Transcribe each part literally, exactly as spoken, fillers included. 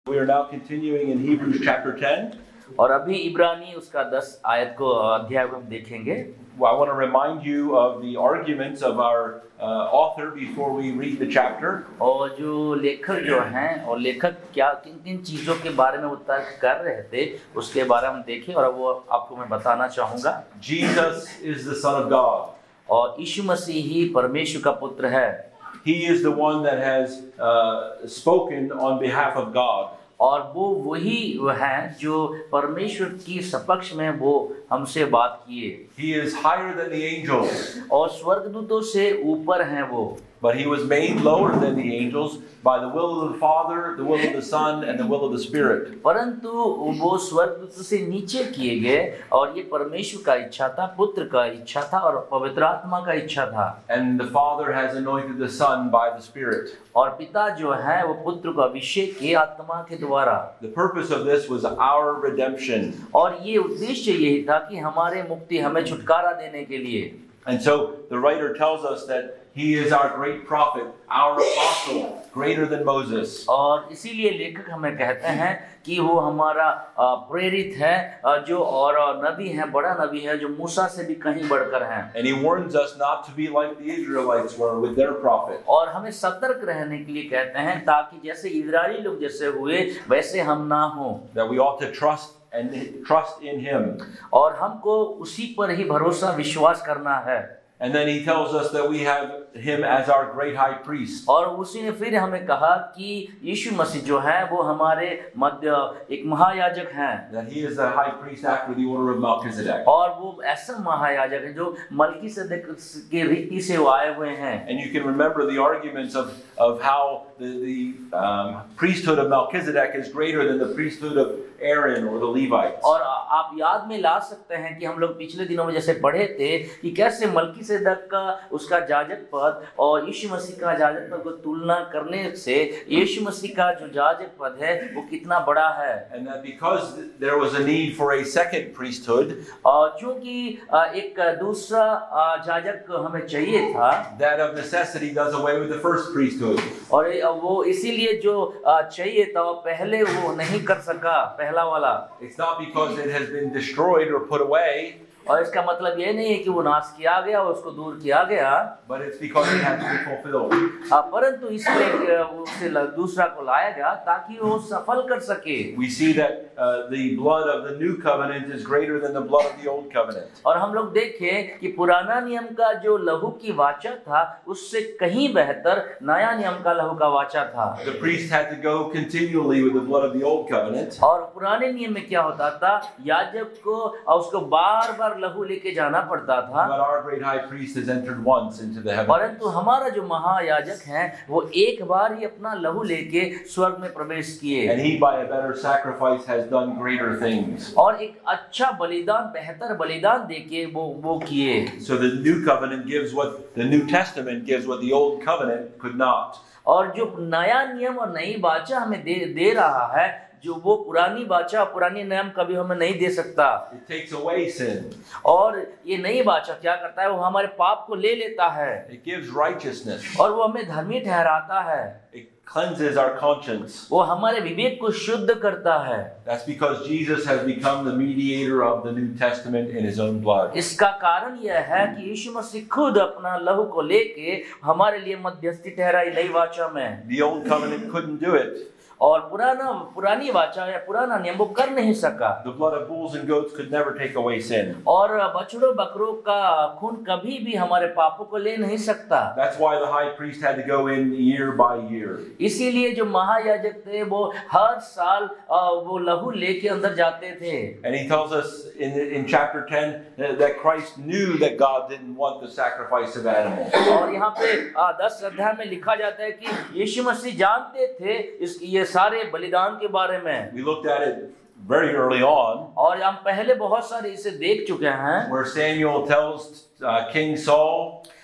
We are now continuing in Hebrews chapter ten. और अभी इब्रानी उसका दस आयत को अध्याय को हम देखेंगे। Well, I want to remind you of the arguments of our uh, author before we read the chapter. और जो लेखक जो हैं और लेखक क्या किन किन चीज़ों के बारे में वो तर्क कर रहे थे उसके बारे में हम देखें और वो आपको मैं बताना चाहूँगा। Jesus is the Son of God. और यीशु मसीह ही परमेश्वर का पुत्र है। He is the one that has uh, spoken on behalf of God. और वो वही है जो परमेश्वर की सपक्ष में वो हमसे बात किए। He is higher than the angels. और स्वर्गदूतों से ऊपर हैं वो। But he was made lower than the angels by the will of the Father, the will of the Son, and the will of the Spirit. परंतु वो स्वर्गदूतों से नीचे किए गए और ये परमेश्वर का इच्छा था, पुत्र का इच्छा था और पवित्र आत्मा का इच्छा था। And the Father has anointed the Son by the Spirit. और पिता जो है वो पुत्र को अभिषेक किए आत्मा के द्वारा। The purpose of this was our redemption. और ये उद्देश्य यही था कि हमारे मुक्ति हमें छुटकारा देने के लिए। And so the writer tells us that he is our great prophet, our apostle, greater than Moses. और इसीलिए लेखक हमें कहते हैं कि वो हमारा प्रेरित है जो और नबी है, बड़ा नबी है जो मूसा से भी कहीं बढ़कर हैं। And he warns us not to be like the Israelites were with their prophet. और हमें सतर्क रहने के लिए कहते हैं ताकि जैसे इजरायली लोग जैसे हुए वैसे हम ना हो। That we ought to trust and trust in him. और हमको उसी पर ही भरोसा विश्वास करना है। And then he tells us that we have him as our great high priest. और उसी ने फिर हमें कहा कि यीशु मसीह जो है वो हमारे मध्य एक महायाजक हैं। That he is the high priest after the order of Melchizedek. और वो ऐसा महायाजक है जो मलकीसेदेक के रीति से वो आए हुए हैं। And you can remember the arguments of of how the the um, priesthood of Melchizedek is greater than the priesthood of Aaron or the Levites. और आप याद में ला सकते हैं कि हम लोग पिछले दिनों में जैसे पढ़े थे कि कैसे मलकीसेदेक का उसका याजक पद और यीशु मसीह का याजक पद को तुलना करने से यीशु मसीह का जो याजक पद है वो कितना बड़ा है। And that because there was a need for a second priesthood, और क्योंकि एक दूसरा याजक हमें चाहिए था, that of necessity does away with the first priesthood. और वो इसीलिए जो चाहिए था वो पहले वो नहीं कर सका पहला वाला। It's not because it has been destroyed or put away. और इसका मतलब ये नहीं है कि वो नाश किया गया और उसको दूर किया गया। But it's because it had to be fulfilled. परंतु इसलिए उसे दूसरा को लाया गया ताकि वो सफल कर सके। We see that uh, the blood of the new covenant is greater than the blood of the old covenant. और हम लोग देखें कि पुराना नियम का जो लहू की वाचा था उससे कहीं बेहतर नया नियम का लहू का वाचा था। The priest had to go continually with the blood of the old covenant. और पुराने नियम में क्या होता था, याजक को उसको बार बार लहू लेके जाना पड़ता था। But our great high priest has entered once into the heavens. परंतु हमारा जो महायाजक है वो एक बार ही अपना लहू लेके स्वर्ग में प्रवेश किए। And he by a better sacrifice has done greater things. और एक अच्छा बलिदान, बेहतर बलिदान देके वो वो किए। So the new covenant gives what the New Testament gives what the old covenant could not. और जो नया नियम और नई वाचा हमें दे दे रहा है जो वो पुरानी वाचा पुरानी नियम कभी हमें नहीं दे सकता। It takes away sin. और ये नई वाचा क्या करता है, वो हमारे पाप को ले लेता है। It gives righteousness. और वो हमें धर्मी ठहराता है। It cleanses our conscience. वो हमारे विवेक को शुद्ध करता है। That's because Jesus has become the mediator of the New Testament in his own blood. इसका कारण यह है कि यीशु मसीह खुद अपना लहू को लेके हमारे लिए मध्यस्थी ठहराई नई वाचा में। The old covenant couldn't do it. और पुराना पुरानी वाचा या पुराना नियम वो कर नहीं सका। The blood of bulls and goats could never take away sin. और बछड़ों बकरों का खून कभी भी हमारे पापों को ले नहीं सकता। That's why the high priest had to go in year by year. इसीलिए जो महायाजक थे वो हर साल वो लहू लेके अंदर जाते थे। And he tells us in in chapter ten that Christ knew that God didn't want the sacrifice of animals. और यहाँ पे दस अध्याय में लिखा जाता है कि यीशु मसीह जानते थे इस ये सारे बलिदान के बारे में। We looked at it very early on. और हम पहले बहुत सारे इसे देख चुके हैं। Where Samuel tells uh, King Saul.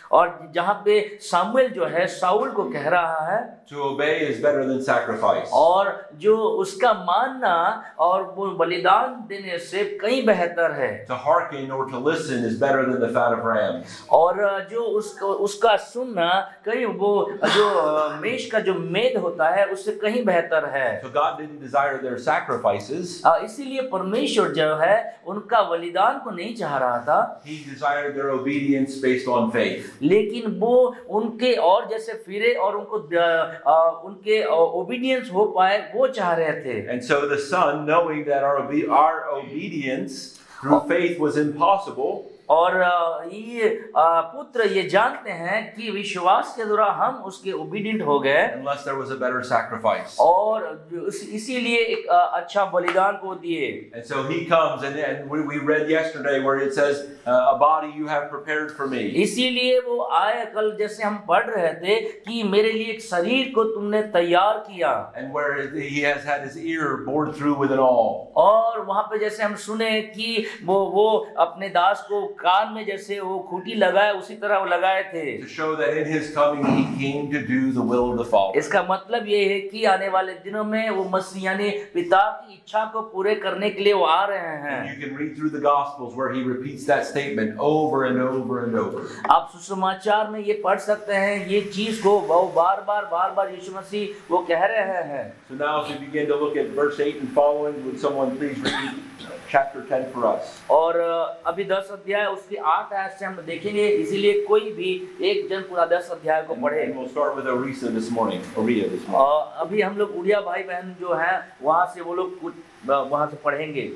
और जहाँ पे सामुएल जो है साउल को कह रहा है to obey is better than sacrifice. और जो उसका मानना और वो बलिदान देने से कई बेहतर है। To hearken or to listen is better than the fat of rams. और जो उसको उसका सुनना कहीं वो जो मेष का जो मेद होता है उससे कहीं बेहतर है। So God didn't desire their sacrifices. इसीलिए परमेश्वर जो है उनका बलिदान को नहीं चाह रहा था। He desired their obedience based on faith. लेकिन वो उनके और जैसे फिरे और उनको Uh, उनके ओबीडियंस हो पाए वो चाह रहे थे। And so the son, knowing that our obe- our obedience through faith was impossible, और ये पुत्र ये जानते हैं कि विश्वास के द्वारा हम उसके ओबीडिएंट हो गए unless there was a better sacrifice. और इसीलिए एक अच्छा बलिदान को दिए। And so he comes and, and we, we read yesterday where it says uh, a body you have prepared for me. इसीलिए वो आए कल जैसे हम पढ़ रहे थे कि मेरे लिए एक शरीर को तुमने तैयार किया। And where he has had his ear bored through with an awl. और वहाँ पे जैसे हम सुने कि वो वो अपने दास को कान में जैसे वो खूंटी लगाए उसी तरह वो लगाए थे। To show that in his coming he came to do the will of the Father. इसका मतलब ये है कि आने वाले दिनों में वो मसीह यानी पिता की इच्छा को पूरे करने के लिए वो आ रहे हैं। And you can read through the Gospels where he repeats that statement over and over and over. आप सुसमाचार में ये पढ़ सकते हैं ये चीज को वो बार बार बार बार यीशु मसीह वो कह रहे हैं। So now if you begin to look at verse eight and following, would someone please read chapter ten for us? और अभी दस अध्याय उसकी आठ आयत से हम देखेंगे, इसीलिए कोई भी एक जन पूरा दस अध्याय को पढ़े। And we'll start with Orisa this morning. Oria this morning. और अभी हम लोग उड़िया भाई बहन जो हैं वहाँ से वो लोग कुछ वहाँ से पढ़ेंगे।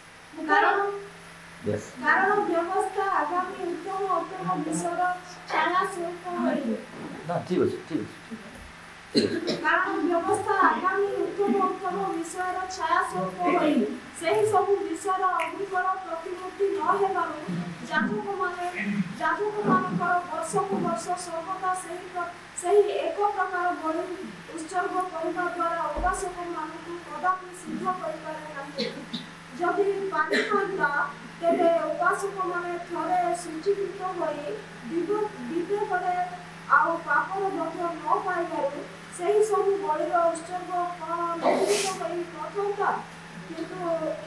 Yes. कारण व्यवस्था आगामी उत्तम उत्तम विषयर छाया स्वरूप होई। ना ठीक है ठीक है। कारण व्यवस्था आगामी उत्तम उत्तम विषयर छाया स्वरूप होई। ସେହି ସବୁ ବିଷୟର ଅଗ୍ନିକର ପ୍ରତିମୂର୍ତ୍ତି ନ ହେବାରୁ ଯାଜକମାନେ ଯାଜକମାନଙ୍କର ବର୍ଷକୁ ବର୍ଷ ସର୍ବଦା ସେହି ସେହି ଏକ ପ୍ରକାର ବଳି ଉତ୍ସର୍ଗ କରିବା ଦ୍ୱାରା ଉପାସକମାନଙ୍କୁ କଦାପି ସିଦ୍ଧ କରିପାରେ ନାହିଁ। ଯଦି ପାରିଥାନ୍ତା ତେବେ ଉପାସକମାନେ ଥରେ ଶୁଚିକୃତ ହୋଇ ବିବେକରେ ଆଉ ପାପର ବୋଧ ନ ପାଇବାରୁ ସେହି ସବୁ ବଳିର ଉତ୍ସର୍ଗ କ'ଣ ନିର୍ଦ୍ଦିଷ୍ଟ ହୋଇ ନଥାନ୍ତା? କିନ୍ତୁ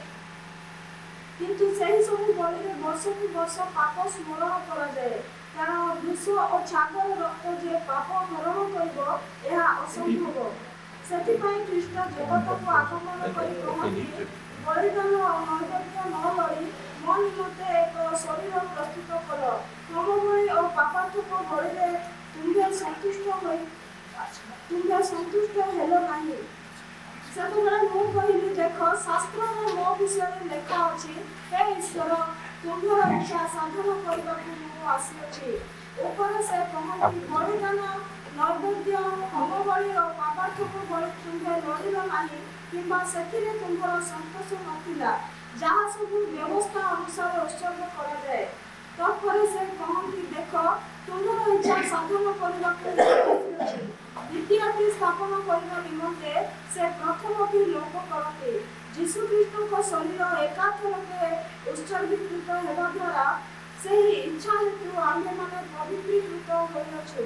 କିନ୍ତୁ ସେହି ସବୁ ବଳିରେ ବର୍ଷକୁ ବର୍ଷ ପାପ ସ୍ମରଣ କରାଯାଏ। କାରଣ ବୃଷ ଓ ଛାଗର ରକ୍ତ ଯେ ପାପ ହରଣ କରିବ ଏହା ଅସମ୍ଭବ। ସେଥିପାଇଁ ଖ୍ରୀଷ୍ଟ ଜଗତକୁ ଆଗମନ କରି କହନ୍ତି, ବଳିଦାନ ଓ ନୈବେଦ୍ୟ ନ ଲୋଡ଼ି ମୋ ନିମନ୍ତେ ଏକ ଶରୀର ପ୍ରସ୍ତୁତ କର। ହୋମବଳି ଓ ପାପାତ୍ମକ ବଳିରେ ତୁମ୍ଭେ ସନ୍ତୁଷ୍ଟ ହୋଇ ତୁମ୍ଭେ ସନ୍ତୁଷ୍ଟ ହେଲ ନାହିଁ। ସେତେବେଳେ ମୁଁ କହିଲି, ଦେଖ ଶାସ୍ତ୍ରରେ ମୋ ବିଷୟରେ ଲେଖା ଅଛି, ହେ ଈଶ୍ୱର ତୁମ୍ଭର ଇଚ୍ଛା ସାଧନ କରିବାକୁ ମୁଁ ଆସିଅଛି। ଉପରେ ସେ କହନ୍ତି, ବଳିଦାନ ନୈବେଦ୍ୟ ହୋମବଳି ଓ ପାପାତ୍ମକ ବଳି ତୁମ୍ଭେ ଲୋଡ଼ିଲ ନାହିଁ କିମ୍ବା ସେଥିରେ ତୁମ୍ଭର ସନ୍ତୋଷ ନଥିଲା, ଯାହା ସବୁ ବ୍ୟବସ୍ଥା ଅନୁସାରେ ଉତ୍ସର୍ଗ କରାଯାଏ। ତତ୍ପରେ ସେ କହନ୍ତି, ଦେଖ ତୁମ୍ଭର ଇଚ୍ଛା ସାଧନ କରିବାକୁ ଆସିଅଛି। ଦ୍ୱିତୀୟଟି ସ୍ଥାପନ କରିବା ନିମନ୍ତେ ସେ ପ୍ରଥମଟି ଲୋପ କରନ୍ତି। ଯୀଶୁଖ୍ରୀଷ୍ଟଙ୍କ ଶରୀର ଏକାଥରକେ ଉତ୍ସର୍ଗୀକୃତ ହେବା ଦ୍ୱାରା ସେହି ଇଚ୍ଛା ହେତୁ ଆମ୍ଭେମାନେ ପବିତ୍ରୀକୃତ ହୋଇଅଛୁ।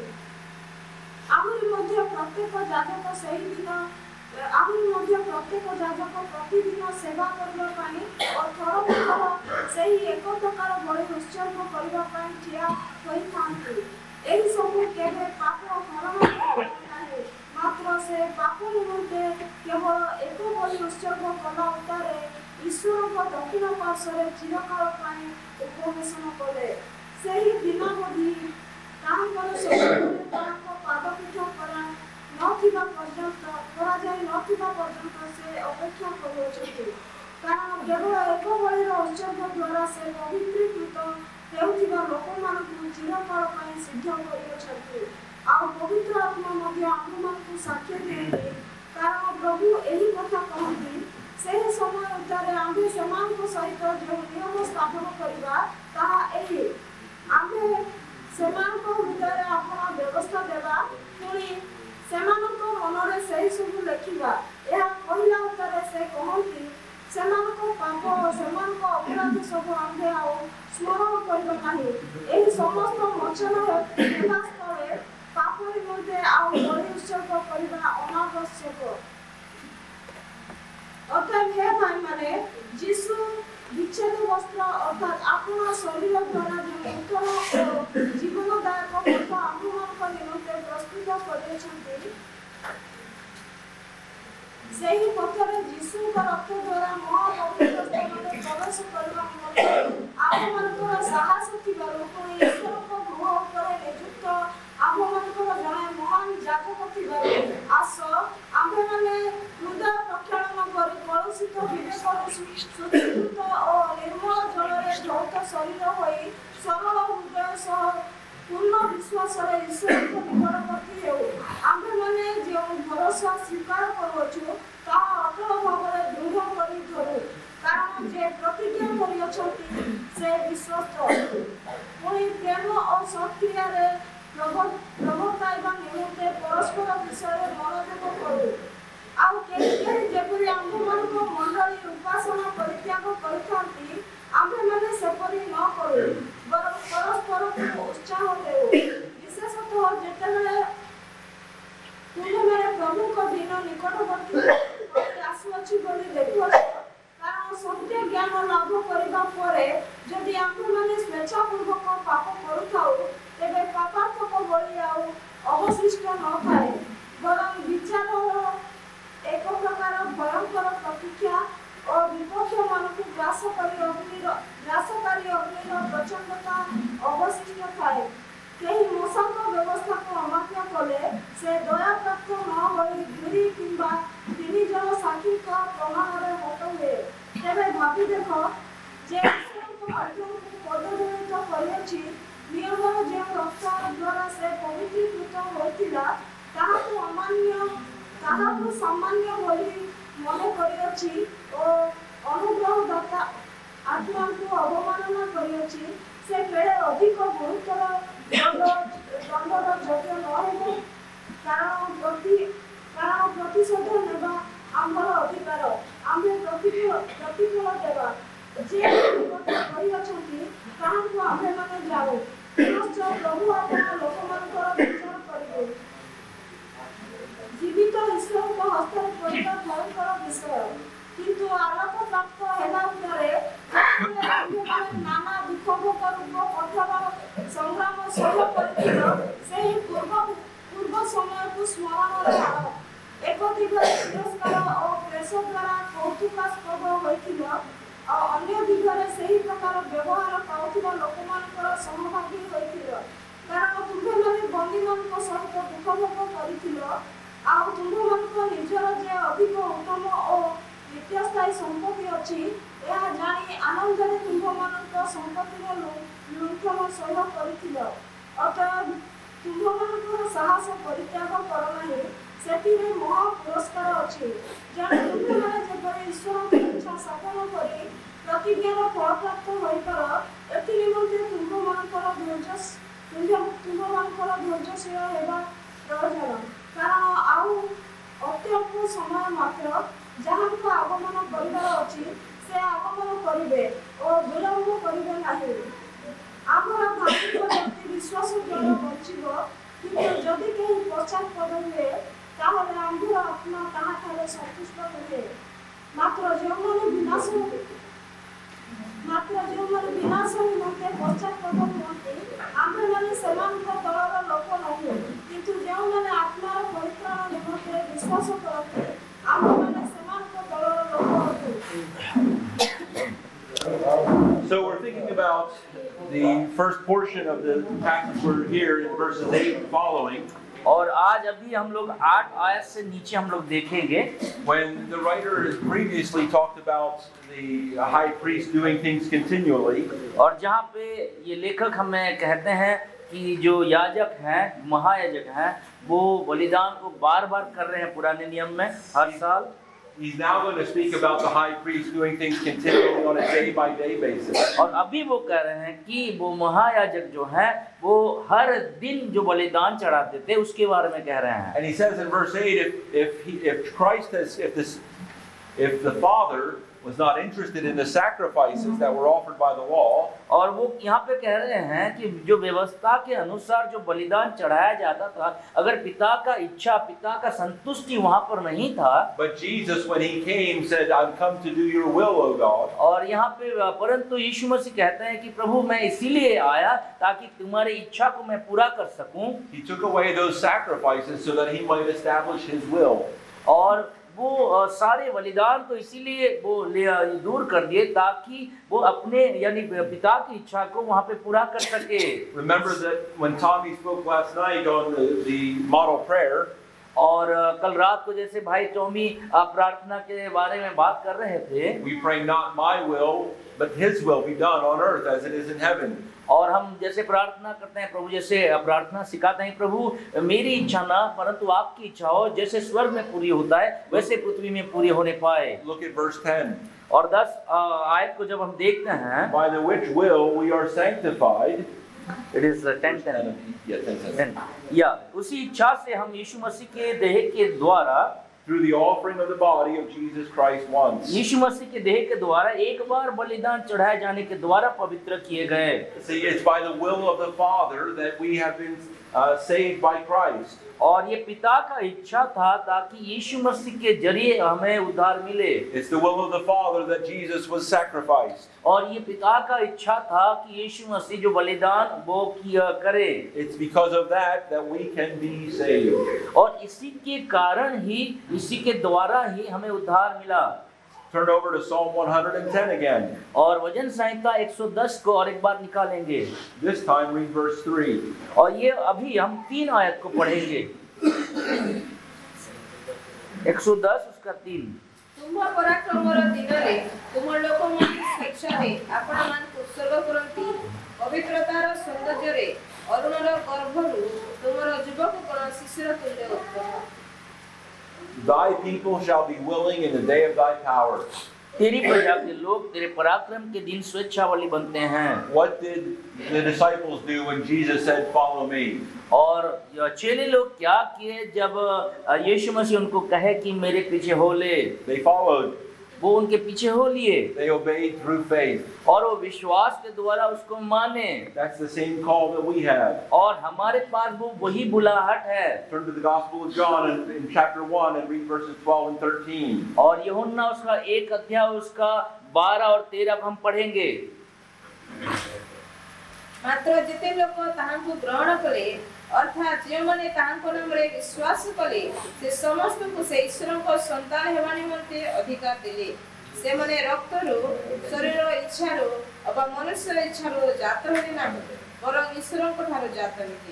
ଆହୁରି ମଧ୍ୟ ପ୍ରତ୍ୟେକ ଯାଜକ ସେହି ଦିନ ଆହୁରି ମଧ୍ୟ ପ୍ରତ୍ୟେକ ଯାଜକ ପ୍ରତିଦିନ ସେବା କରିବା ପାଇଁ ଓ ଥରକୁ ଥର ସେହି ଏକ ପ୍ରକାର ବଳି ଉତ୍ସର୍ଗ କରିବା ପାଇଁ ଠିଆ ହୋଇଥାନ୍ତି। ଏହି ସବୁ କେବେ ପାପ ହରଣ ନାହିଁ, ମାତ୍ର ସେ ପାପ ନିମନ୍ତେ କେବଳ ଏକ ବଳି ଉତ୍ସର୍ଗ କଲା ଉତ୍ତାରେ ଈଶ୍ୱରଙ୍କ ଦକ୍ଷିଣ ପାର୍ଶ୍ୱରେ ଚିରକାଳ ପାଇଁ ଉପବେଶନ କଲେ। ସେହି ଦିନାବଧି ତାହାଙ୍କର ଶରୀରରେ ତାହାଙ୍କ ପାଦପୀଠ କରା ନଥିବା ପର୍ଯ୍ୟନ୍ତ କରାଯାଇ ନଥିବା ପର୍ଯ୍ୟନ୍ତ ସେ ଅପେକ୍ଷା କରୁଅଛନ୍ତି। କାରଣ କେବଳ ଏକ ବଳିର ଉତ୍ସର୍ଗ ଦ୍ୱାରା ସେ ପବିତ୍ରୀକୃତ ହେଉଥିବା ଲୋକମାନଙ୍କୁ ଚିରକାଳ ପାଇଁ ସିଦ୍ଧ କରିଅଛନ୍ତି। ଆଉ ପବିତ୍ର ଆତ୍ମା ମଧ୍ୟ ଆମ୍ଭମାନଙ୍କୁ ସାକ୍ଷ୍ୟ ଦିଅନ୍ତି। କାରଣ ପ୍ରଭୁ ଏହି କଥା କହନ୍ତି, ସେହି ସମୟ ଭିତରେ ଆମ୍ଭେ ସେମାନଙ୍କ ସହିତ ଯେଉଁ ନିୟମ ସ୍ଥାପନ କରିବା ତାହା ଏହି, ଆମ୍ଭେ ସେମାନଙ୍କ ହୃଦୟରେ ଆପଣ ବ୍ୟବସ୍ଥା ଦେବା, ପୁଣି ସେମାନଙ୍କ ମନରେ ସେହି ସବୁ ଲେଖିବା। ଏହା କହିଲା ଉତ୍ତାରେ ସେ କହନ୍ତି, ସେମାନଙ୍କ ପାପ ସେମାନଙ୍କ ଅପରାଧ ସବୁ ଆମ୍ଭେ ଆଉ ସ୍ମରଣ କରିବା ନାହିଁ। ଏହି ସମସ୍ତ ମୋଚନ ହେବା ସ୍ଥଳେ ପାପ ନିମନ୍ତେ ଆଉ ବଳି ଉତ୍ସର୍ଗ କରିବା ଅନାବଶ୍ୟକ। ଅର୍ଥାତ୍ ହେ ଭାଇମାନେ, ଯୀଶୁ ବିଚ୍ଛେଦ ବସ୍ତ୍ର ଅର୍ଥାତ୍ ଆପଣ ଶରୀର ଦ୍ୱାରା ଯେଉଁ ନୂତନ ଓ ଜୀବନଦାୟକ ପଥ ଆମ୍ଭମାନଙ୍କ ନିମନ୍ତେ ପ୍ରସ୍ତୁତ କରିଅଛନ୍ତି, ସେହି ପଥରେ ଯୀଶୁଙ୍କ ରକ୍ତ ଦ୍ୱାରା ମହାପବିତ୍ର ସ୍ଥାନରେ ପ୍ରବେଶ କରିବା ନିମନ୍ତେ ଆମ୍ଭମାନଙ୍କର ସାହସ ଥିବାରୁ ପୁଣି ଈଶ୍ୱରଙ୍କ ଗୃହ ଉପରେ ନିଯୁକ୍ତ ଆମ୍ଭମାନଙ୍କର ଜଣେ ମହାନ ଯାଜକ ଥିବାରୁ ଆସ ଆମ୍ଭେମାନେ ହୃଦୟ ପ୍ରକ୍ଷାଳନ କରି କଳୁଷିତ ବିବେକରୁ ଶୁଦ୍ଧୀକୃତ ଓ ନିର୍ମଳ ଜଳରେ ଧୌତ ଶରୀର ହୋଇ ସରଳ ହୃଦୟ ସହ ପୂର୍ଣ୍ଣ ବିଶ୍ୱାସରେ ଈଶ୍ୱରଙ୍କ ନିକଟବର୍ତ୍ତୀ ହେଉ। ଆମ୍ଭେମାନେ ଯେଉଁ ଭରସା ସ୍ୱୀକାର କରୁଅଛୁ ତାହା ଅଟଳ ଭାବରେ ଦୃଢ଼ କରି ଧରୁ, କାରଣ ଯେ ପ୍ରତିଜ୍ଞା କରିଅଛନ୍ତି ସେ ବିଶ୍ୱସ୍ତ। ପୁଣି ପ୍ରେମ ଓ ସତ୍କ୍ରିୟାରେ ପ୍ରବର୍ତ୍ତାଇବା ନିମନ୍ତେ ପରସ୍ପର ବିଷୟରେ ମନୋଯୋଗ କରୁ। ଆଉ କେହି କେହି ଯେପରି ଆମ୍ଭମାନଙ୍କ ମଣ୍ଡଳୀ ଉପାସନା ପରିତ୍ୟାଗ କରିଥାନ୍ତି, ଆମ୍ଭେମାନେ ସେପରି ନ କରୁ, ବରଂ ପରସ୍ପରକୁ ଉତ୍ସାହ ଦେଉ, ବିଶେଷତଃ ଯେତେବେଳେ ତୁମ୍ଭେମାନେ ପ୍ରଭୁଙ୍କ ଦିନ ନିକଟବର୍ତ୍ତୀ ହୋଇ ଆସୁଅଛି ବୋଲି ଦେଖୁଅଛ। କାରଣ ସତ୍ୟ ଜ୍ଞାନ ଲାଭ କରିବା ପରେ ଯଦି ଆମ୍ଭେମାନେ ସ୍ୱେଚ୍ଛାପୂର୍ବକ ପାପ କରୁଥାଉ, ତେବେ ପାପାତ୍ମକ ବଳି ଆଉ ଅବଶିଷ୍ଟ ନଥାଏ, ବରଂ ବିଚାରର ଏକ ପ୍ରକାର ଭୟଙ୍କର ପ୍ରତୀକ୍ଷା ଓ ବିପକ୍ଷମାନଙ୍କୁ ଗ୍ରାସ କରି ଅଗ୍ନିର ଗ୍ରାସକାରୀ ଅଗ୍ନିର ପ୍ରଚଣ୍ଡତା ଅବଶିଷ୍ଟ ଥାଏ। କେହି ମୂଷାଙ୍କ ବ୍ୟବସ୍ଥାକୁ ଅମାନ୍ୟ କଲେ ସେ ଦୟାପ୍ରାପ୍ତ ନ ହୋଇ ଦୁଇ କିମ୍ବା ତିନି ଜଣ ସାକ୍ଷୀଙ୍କ ପ୍ରମାଣରେ ହତ ହୁଏ। ତେବେ ଭାବି ଦେଖ ଯେ ଈଶ୍ୱରଙ୍କ ପାତ୍ରଙ୍କୁ ପଦଦଳିତ କରିଅଛି, ନିୟମର ଯେଉଁ ରକ୍ତ ଦ୍ୱାରା ସେ ପବିତ୍ରୀକୃତ ହୋଇଥିଲା ତାହାକୁ ଅମାନ୍ୟ ତାହାକୁ ସାମାନ୍ୟ ବୋଲି ମନେ କରିଅଛି ଓ ଅନୁଗ୍ରହଦାତା ଆତ୍ମାଙ୍କୁ ଅବମାନନା କରିଅଛି, ସେ କେଡ଼େ ଅଧିକ ଗୁରୁତର ଦଣ୍ଡର ଯୋଗ୍ୟ ନ ହେବ। କାରଣ ପ୍ରତି କାରଣ ପ୍ରତିଶୋଧ ନେବା ଆମ୍ଭର ଅଧିକାର, ଆମ୍ଭେ ପ୍ରତିକୂଳ ପ୍ରତିକୂଳ ଦେବା। ଯେ କରିଅଛନ୍ତି ତାହାକୁ ଆମ୍ଭେମାନେ ଜାଣୁ, ପୁନଶ୍ଚ ପ୍ରଭୁ ଆପଣ ଲୋକମାନଙ୍କର ବିଚାର କରିବେ। ଜୀବିତ ଈଶ୍ୱରଙ୍କ ହସ୍ତରେ ପଡ଼ିବା ଭୟଙ୍କର ବିଷୟ, କିନ୍ତୁ ଆଲୋକ ପ୍ରାପ୍ତ ହେବା ପରେ ଆମ୍ଭେମାନେ ନାନା ଦୁଃଖ ଭୋଗ ରୂପ ପଥର ସଂଗ୍ରାମ ସହ୍ୟ କରିଥିଲ, ସେହି ପୂର୍ବ ପୂର୍ବ ସମୟକୁ ସ୍ମରଣରେ ଆଣ। ଏକ ଦିଗରେ ତିରସ୍କାର ଓ କ୍ଲେଶ ଦ୍ୱାରା କୌତୁକାସ୍ପଦ ହୋଇଥିଲ, ଆଉ ଅନ୍ୟ ଦିଗରେ ସେହି ପ୍ରକାର ବ୍ୟବହାର ପାଉଥିବା ଲୋକମାନଙ୍କର ସହଭାଗୀ ହୋଇଥିଲ। କାରଣ ତୁମ୍ଭେମାନେ ବନ୍ଦୀମାନଙ୍କ ସହିତ ଦୁଃଖ ଭୋଗ କରିଥିଲ, ଆଉ ତୁମ୍ଭମାନଙ୍କ ନିଜର ଯେ ଅଧିକ ଉତ୍ତମ ଓ ନିତ୍ୟସ୍ଥାୟୀ ସମ୍ପତ୍ତି ଅଛି, ଏହା ଜାଣି ଆନନ୍ଦରେ ତୁମ୍ଭମାନଙ୍କ ସମ୍ପତ୍ତିର ଲୁଣ୍ଠନ ସହ୍ୟ କରିଥିଲ। ଅତଏବ ତୁମ୍ଭମାନଙ୍କର ସାହସ ପରିତ୍ୟାଗ କର ନାହିଁ, ସେଥିରେ ମହା ପୁରସ୍କାର ଅଛି। ଜଣେ ତୁମ୍ଭେମାନେ ଯେପରି ଈଶ୍ୱରଙ୍କ ଇଚ୍ଛା ସାଧନ କରି ପ୍ରତିଜ୍ଞାର ଫଳପ୍ରାପ୍ତ ହୋଇପାର, ଏଥି ନିମନ୍ତେ ତୁମ୍ଭମାନଙ୍କର ଧୈର୍ଯ୍ୟ ତୁମ୍ଭମାନଙ୍କର ଧୈର୍ଯ୍ୟଶୀଳ ହେବା ପ୍ରୟୋଜନ। କାରଣ ଆଉ ଅତ୍ୟଳ୍ପ ସମୟ ମାତ୍ର ଯାହାଙ୍କ ଆଗମନ କରିବାର ଅଛି ସେ ଆଗମନ କରିବେ ଓ ବିଳମ୍ବ କରିବେ ନାହିଁ। ଆମର ଧାର୍ମିକ ବ୍ୟକ୍ତି ବିଶ୍ୱାସ ଦ୍ୱାରା ବଞ୍ଚିବ, କିନ୍ତୁ ଯଦି କେହି ପଶ୍ଚାତ୍ପଦ ହୁଏ ତାହେଲେ ଆମ୍ଭର ଆତ୍ମା ତାହାଠାରେ ସନ୍ତୁଷ୍ଟ ହୁଏ। ମାତ୍ର ଯେଉଁମାନେ ବିନାଶ ମାତ୍ର ଯେଉଁମାନେ ବିନାଶ ନିମନ୍ତେ ପଶ୍ଚାତ୍ପଦ ହୁଅନ୍ତି, ଆମ୍ଭେମାନେ ସେମାନଙ୍କ ଦଳର ଲୋକ ନୋହୁ, କିନ୍ତୁ ଯେଉଁମାନେ ଆତ୍ମାର ପରିତ୍ରାଣ ନିମନ୍ତେ ବିଶ୍ୱାସ କରନ୍ତି, ଆମ୍ଭେମାନେ ସେମାନଙ୍କ ଦଳର ଲୋକ ଅଟୁ। So we're thinking about the first portion of the passage we're here in verses eight and following. और आज अभी हम लोग आठ आयत से नीचे हम लोग देखेंगे, when the writer has previously talked about the high priest doing things continually. और जहाँ पे ये लेखक हमें कहते हैं कि जो याजक हैं, महायाजक हैं, वो बलिदान को बार बार कर रहे हैं पुराने नियम में हर साल। He's now going to speak about the high priest doing things continually on a day-by-day basis. और अभी वो कह रहे हैं कि वो महायाजक जो हैं, वो हर दिन जो बलिदान चढ़ाते थे उसके बारे में कह रहे हैं। And he says in verse eight, if if he, if Christ has if this if the Father was not interested in the sacrifices that were offered by the law, और वो यहाँ पे कह रहे हैं कि जो व्यवस्था के अनुसार जो बलिदान चढ़ाया जाता था, अगर पिता का इच्छा, पिता का संतुष्टि वहाँ पर नहीं था, but Jesus, when he came, said, "I've come to do your will, O God." और यहाँ पे परंतु यीशु मसीह कहते हैं कि प्रभु मैं इसीलिए आया ताकि तुम्हारी इच्छा को मैं पूरा कर सकूं। He took away those sacrifices so that he might establish his will. और वो अ, सारे बलिदान को इसीलिए वो ले दूर कर दिए ताकि वो अपने यानी पिता की इच्छा को वहाँ पे पूरा कर सके। Remember that when Tommy spoke last night on the, the model prayer, और अ, कल रात को जैसे भाई टॉमी अ, प्रार्थना के बारे में बात कर रहे थे, we pray not my will, but his will be done on earth as it is in heaven. और हम जैसे प्रार्थना करते हैं, प्रभु जैसे प्रार्थना सिखाते हैं, प्रभु मेरी इच्छा ना परंतु आपकी इच्छा हो, जैसे स्वर्ग में पूरी होता है वैसे पृथ्वी में पूरी होने पाए। Look at verse ten. और दस आयत को जब हम देखते हैं, By the which will we are sanctified. It is ten ten Yeah, ten, ten. Ten या उसी इच्छा से हम यीशु मसीह के देह के द्वारा, Through the offering of the body of Jesus Christ once. यीशु मसीह के देह के द्वारा एक बार बलिदान चढ़ाए जाने के द्वारा पवित्र किए गए। See, it's by the will of the Father that we have been uh, saved by Christ. और ये पिता का इच्छा था ताकि यीशु मसीह के जरिए हमें उद्धार मिले। It's the will of the Father that Jesus was sacrificed. और ये पिता का इच्छा था कि यीशु मसीह जो बलिदान वो किया करे। It's because of that that we can be saved. और इसी के कारण ही, इसी के द्वारा ही हमें उद्धार मिला। Turn over to Psalm one hundred ten again. और वचन संहिता एक सौ दस को और एक बार निकालेंगे। This time read verse three. और ये अभी हम तीन आयत को पढ़ेंगे। एक सौ दस उसका तीन। तुम पराक्रमर दिन रे तुम लोक मन स्वेच्छा रे आपण मान उत्सर्ग करंती पवित्रतार सौंदर्य रे अरुणर गर्भरु तुमर युवक गण शिशिर तुल्य उत्पन्न। Thy people shall be willing in the day of thy power. तेरी प्रजा के लोग तेरे पराक्रम के दिन स्वेच्छावाली बनते हैं। What did the disciples do when Jesus said, "Follow me"? और चेले लोग क्या किए जब यीशु मसीह उनको कहे कि मेरे पीछे हो ले? They followed. वो उनके पीछे हो लिए They obeyed through faith. और वो विश्वास के द्वारा उसको माने। That's the same call that we have. और हमारे पास वो वही बुलाहट है। Turn to the Gospel of John in, in chapter one and read verses twelve and thirteen. और यूहन्ना उसका एक अध्याय उसका बारह और तेरह हम पढ़ेंगे। मात्र जिते लोक ताहांकु ग्रहण कले अर्थात जे माने ताहांको नामरे विश्वास कले से समस्त को से ईश्वर को संतान हेवा निमंते अधिकार दिले। से माने रक्तरु शरीर इच्छारु अबा मनुष्य इच्छारु जात होने नाही बरं ईश्वर को ठारो जात होते।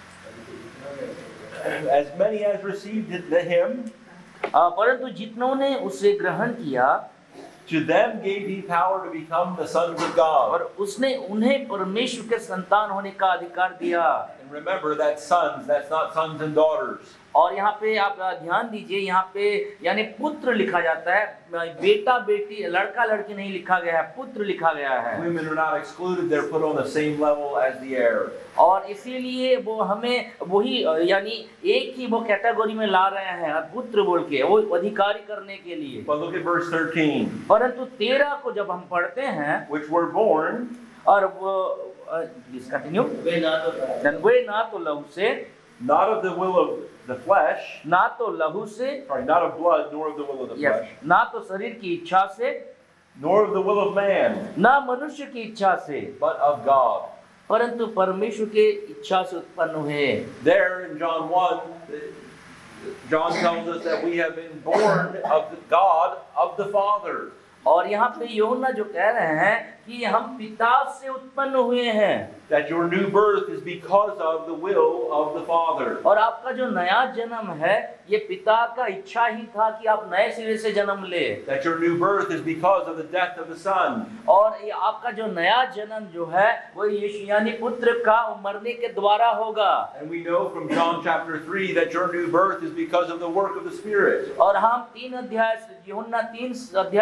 As many as received him, परंतु जितनों ने उसे ग्रहण किया, to them gave he power to become the sons of God. और उसने उन्हें परमेश्वर के संतान होने का अधिकार दिया। And remember that sons, that's not sons and daughters. और यहाँ पे आप ध्यान दीजिए, यहाँ पे यानी पुत्र लिखा जाता है, बेटा बेटी लड़का लड़की नहीं लिखा गया है, पुत्र लिखा गया है। Women are not excluded, they're put on the same level as the heir. और इसीलिए वो हमें वही यानी एक ही वो कैटेगरी में ला रहे हैं, पुत्र बोल के वो अधिकारी करने के लिए। But look at verse thirteen. परंतु तेरह को जब हम पढ़ते हैं, Which were born, और वो कंटिन्यू, वे ना तो लहू से, not of the will of the flesh, ना तो लहू से, sorry, not of blood, nor of the will of the yes, flesh, ना तो शरीर की इच्छा से, nor of the will of man, ना मनुष्य की इच्छा से, but of God. परंतु परमेश्वर के इच्छा से उत्पन्न हुए। There in John one, John tells us that we have been born of the God, of the Father. और यहाँ पे यूहन्ना जो कह रहे हैं कि हम पिता से उत्पन्न हुए हैं। That your new birth is because of the will of the Father. और आपका जो नया जन्म है ये पिता का इच्छा ही था कि आप नए सिरे से जन्म ले। That your new birth is because of the death of the Son. और ये आपका जो नया जन्म जो है वो यीशु यानी पुत्र का मरने के द्वारा होगा। And we know from John chapter three that your new birth is because of the work of the Spirit. और हम तीन अध्याय से यूहन्ना तीन अध्याय से हम जान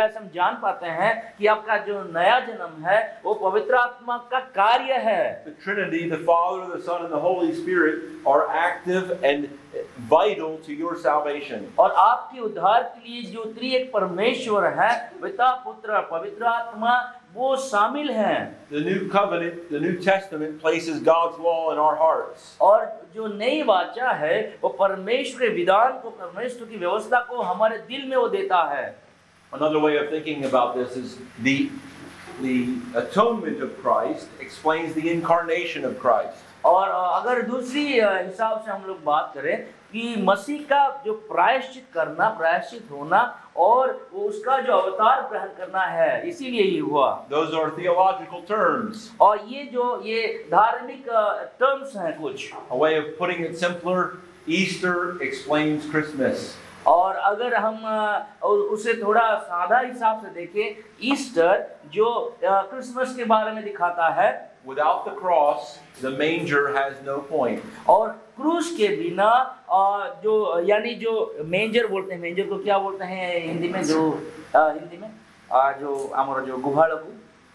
जान पाते हैं कि आपका जो नया जन्म है वो पवित्र आत्मा का कार्य है। The Trinity, the Father, the Son, and the Holy Spirit are active and vital to your salvation. और आपके उद्धार के लिए जो त्रिएक परमेश्वर है, पिता, पुत्र और पवित्र आत्मा, वो शामिल हैं। The New Covenant, the New Testament places God's law in our hearts. और जो नई वाचा है वो परमेश्वर के विधान को, परमेश्वर की व्यवस्था को हमारे दिल में वो देता है। Another way of thinking about this is the the atonement of Christ explains the incarnation of Christ. और अगर दूसरी हिसाब से हम लोग बात करें कि मसीह का जो प्रायश्चित करना, प्रायश्चित होना और उसका जो अवतार ग्रहण करना है, इसीलिए ये हुआ। Those are theological terms. और ये जो ये धार्मिक टर्म्स हैं कुछ। A way of putting it simpler, Easter explains Christmas. और अगर हम उसे थोड़ा सादा हिसाब से देखें, ईस्टर जो क्रिसमस के बारे में दिखाता है। Without the cross, the manger has no point. और क्रूस के बिना जो यानी जो मेंजर बोलते हैं, मेंजर को क्या बोलते हैं हिंदी में, जो हिंदी में जो हमारा जो गुहाल को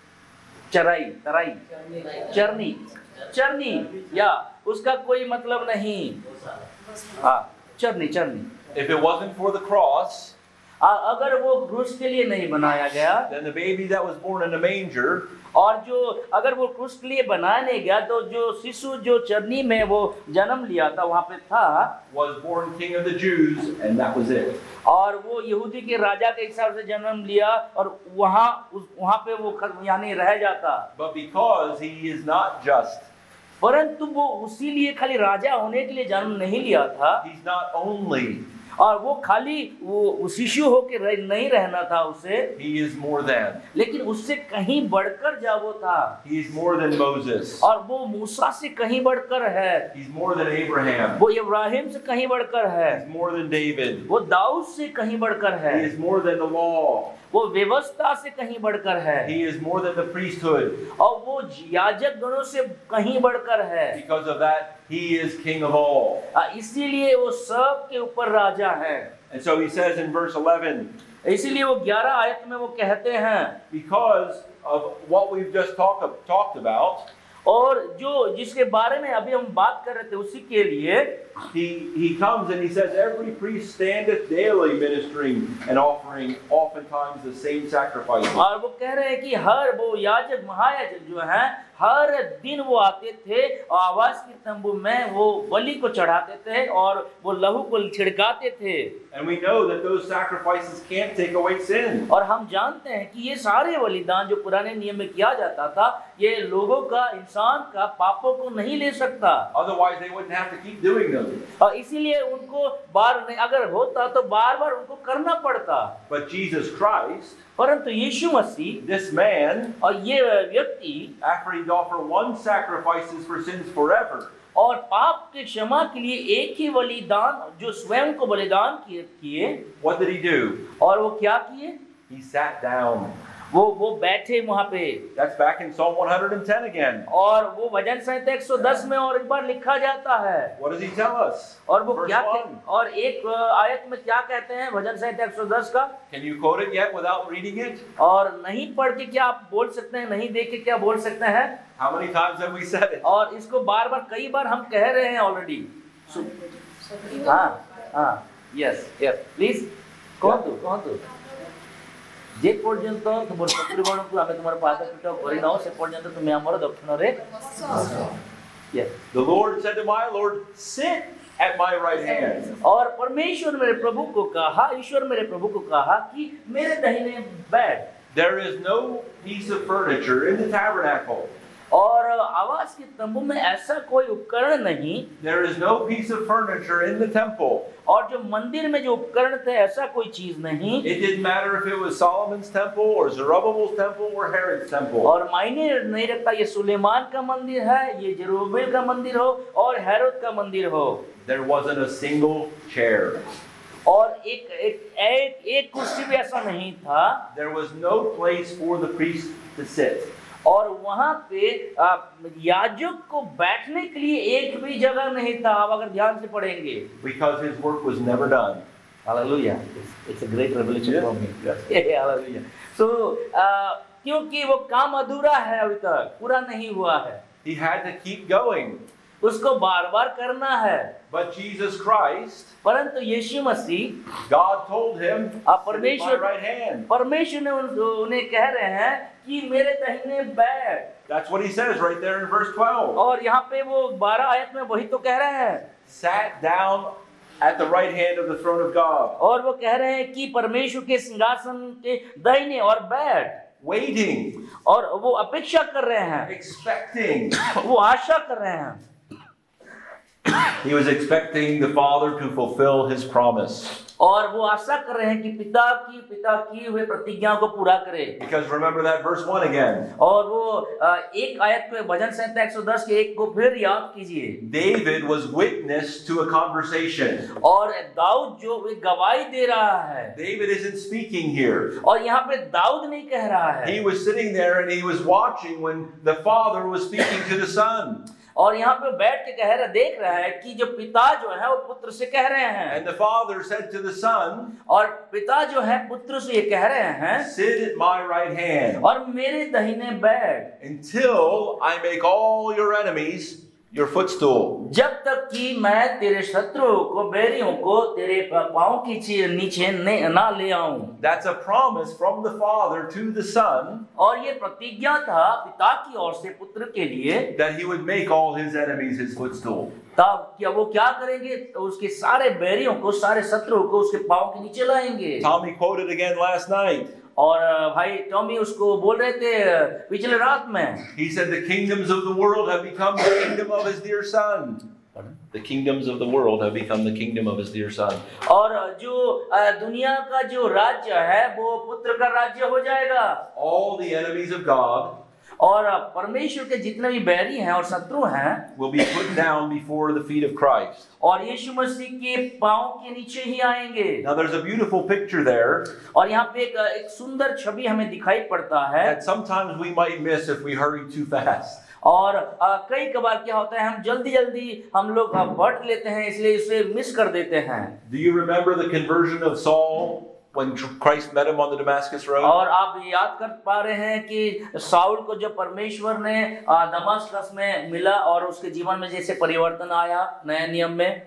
चराई तराई चरनी चरनी या उसका कोई मतलब नहीं। हाँ, चरनी चरनी। If it wasn't for the cross, अगर वो क्रूस के लिए नहीं बनाया गया, then the baby that was born in a manger, और जो अगर वो क्रूस के लिए बनाया नहीं गया तो जो शिशु जो चरनी में वो जन्म लिया था वहाँ पे था, was born king of the Jews, and that was it. और वो यहूदी के राजा के हिसाब से जन्म लिया और वहाँ वहाँ पे वो यानी रह जाता। But because he is not just, परंतु वो उसी लिए खाली राजा होने के लिए जन्म नहीं लिया था। he's not only, और वो खाली वो शिशु होके रह, नहीं रहना था उसे, he is more than. लेकिन उससे कहीं बढ़कर जा वो था। He is more than Moses. और वो मूसा से कहीं बढ़कर है। He's more than Abraham. वो इब्राहिम से कहीं बढ़कर है। He's more than David. वो दाऊद से कहीं बढ़कर है। He is more than the law. वो व्यवस्था से कहीं बढ़कर है। He is more than the priesthood. और वो याजक गणों से कहीं बढ़कर है। Because of that, he is king of all. इसीलिए वो सब के ऊपर राजा है। And so he says in verse eleven, इसीलिए वो ग्यारह आयत में वो कहते हैं, because of what we've just talk, talked about, और जो जिसके बारे में अभी हम बात कर रहे थे उसी के लिए he he comes and he says, every priest standeth daily ministering and offering oftentimes the same sacrifice. और वो कह रहे हैं कि हर वो याजक महायाजक जो हैं हर दिन वो आते थे और आवाज के तंबू में वो बलि को चढ़ाते थे और वो लहू को छिड़काते थे। And we know that those sacrifices can't take away sin. और हम जानते हैं कि ये सारे बलिदान जो पुराने नियम में किया जाता था, ये लोगों का, इंसान का पापों को नहीं ले सकता। Otherwise they wouldn't have to keep doing them. और इसीलिए उनको बार नहीं, अगर होता तो बार बार उनको करना पड़ता। But Jesus Christ, परंतु यीशु मसीह, this man, और ये व्यक्ति, after he'd offer one sacrifices for sins forever, और पाप के क्षमा के लिए एक ही बलिदान जो स्वयं को बलिदान किए, what did he do? और वो क्या किए? He sat down. वो वो बैठे वहाँ पे। That's back in Psalm one hundred ten again. और वो भजन संहिता एक सौ दस में और एक बार लिखा जाता है। What does he tell us? और वो Verse क्या one. कह, और एक आयत में क्या कहते हैं भजन संहिता एक सौ दस का? Can you quote it yet without reading it? और नहीं पढ़ के क्या आप बोल सकते हैं, नहीं देख के क्या बोल सकते हैं? How many times have we said it? और इसको बार बार कई बार हम कह रहे हैं ऑलरेडी। हाँ हाँ यस यस प्लीज कहतु कहतु जे पर्यंत तुम शत्रुगण को आमे तुम्हारे पादपीठ करिनो से पर्यंत तुम हमर दक्षिण रे। Yes. The Lord said to my Lord, sit at my right hand. और परमेश्वर मेरे प्रभु को कहा, ईश्वर मेरे प्रभु को कहा कि मेरे दाहिने बैठ। There is no piece of furniture in the tabernacle. और आवाज के तंबू में ऐसा कोई उपकरण नहीं। There is no piece of furniture in the temple. और जो मंदिर में जो उपकरण थे ऐसा कोई चीज नहीं। It didn't matter if it was Solomon's temple or Zerubbabel's temple or Herod's temple. और मायने नहीं रखता ये सुलेमान का मंदिर है, ये जेरुब्बाबेल का मंदिर हो और हेरोद का मंदिर हो। There wasn't a single chair. और एक एक एक, एक कुर्सी भी ऐसा नहीं था। There was no place for the priest to sit. और वहाँ पे याजक को बैठने के लिए एक भी जगह नहीं था। आप अगर ध्यान से पढ़ेंगे, Because his work was never done. Hallelujah. It's a great revelation Yeah. for me. Yeah, hallelujah. So, uh, क्योंकि वो काम अधूरा है अभी तक, पूरा नहीं हुआ है, He had to keep going. उसको बार बार करना है। But Jesus Christ, परंतु यीशु मसीह, God told him, आप "Sit at my परमेश्वर right hand." परमेश्वर ने उन, उन्हें कह रहे हैं कि मेरे दाहिने बैठ। That's what he says right there in verse twelve. और यहाँ पे वो बारह आयत में वही तो कह रहे हैं। Sat down at the right hand of the throne of God, और वो कह रहे हैं कि परमेश्वर के सिंहासन के दाहिने और बैठ, waiting, और वो अपेक्षा कर रहे हैं, expecting. वो आशा कर रहे हैं। He was expecting the Father to fulfill his promise. और वो आशा कर रहे हैं कि पिता की पिता की हुए प्रतिज्ञा को पूरा करे। Because remember that verse one again. और वो अ, एक आयत पे भजन संहिता एक सौ दस के एक को फिर याद कीजिए। David was witness to a conversation. और दाऊद जो एक गवाही दे रहा है, David isn't speaking here. और यहाँ पे दाऊद नहीं कह रहा है, He was sitting there and he was watching when the Father was speaking to the Son. और यहाँ पे बैठ के कह रहा देख रहा है कि जो पिता जो है वो पुत्र से कह रहे हैं, And the Father said to the Son, और पिता जो है पुत्र से ये कह रहे हैं, "Sit at my right hand और मेरे दाहिने बैठ, until I make all your enemies your footstool." जब तक कि मैं तेरे शत्रुओं को, बैरियों को तेरे पांव की ची- नीचे न- ना ले आऊं। That's a promise from the Father to the Son और ये प्रतिज्ञा था पिता की ओर से पुत्र के लिए, that he would make all his enemies his footstool. तब क्या वो क्या करेंगे, तो उसके सारे बैरियों को, सारे शत्रुओं को उसके पांव के नीचे लाएंगे। Tommy quoted again last night. और भाई टॉमी उसको बोल रहे थे पिछले रात में, He said the kingdoms of the world have become the kingdom of his dear Son. The kingdoms of the world have become the kingdom of his dear Son. और जो अ, दुनिया का जो राज्य है वो पुत्र का राज्य हो जाएगा, All the enemies of God और परमेश्वर के जितने भी बैरी हैं और शत्रु हैं will be put down before the feet of Christ. और यीशु मसीह के पांव के नीचे ही आएंगे। Now there's a beautiful picture there और यहाँ पे एक एक सुंदर छवि हमें दिखाई पड़ता है, that sometimes we might miss if we hurry too fast. और अ, कई कबार क्या होता है हम जल्दी जल्दी हम लोग अ, बढ़ लेते हैं, इसलिए इसे मिस कर देते हैं। Do you remember the conversion of Saul when Christ met him on the Damascus road? और आप याद कर पा रहे हैं कि साउल को जब परमेश्वर ने अ, दमास्कस में मिला और उसके जीवन में जैसे परिवर्तन आया नए नियम में।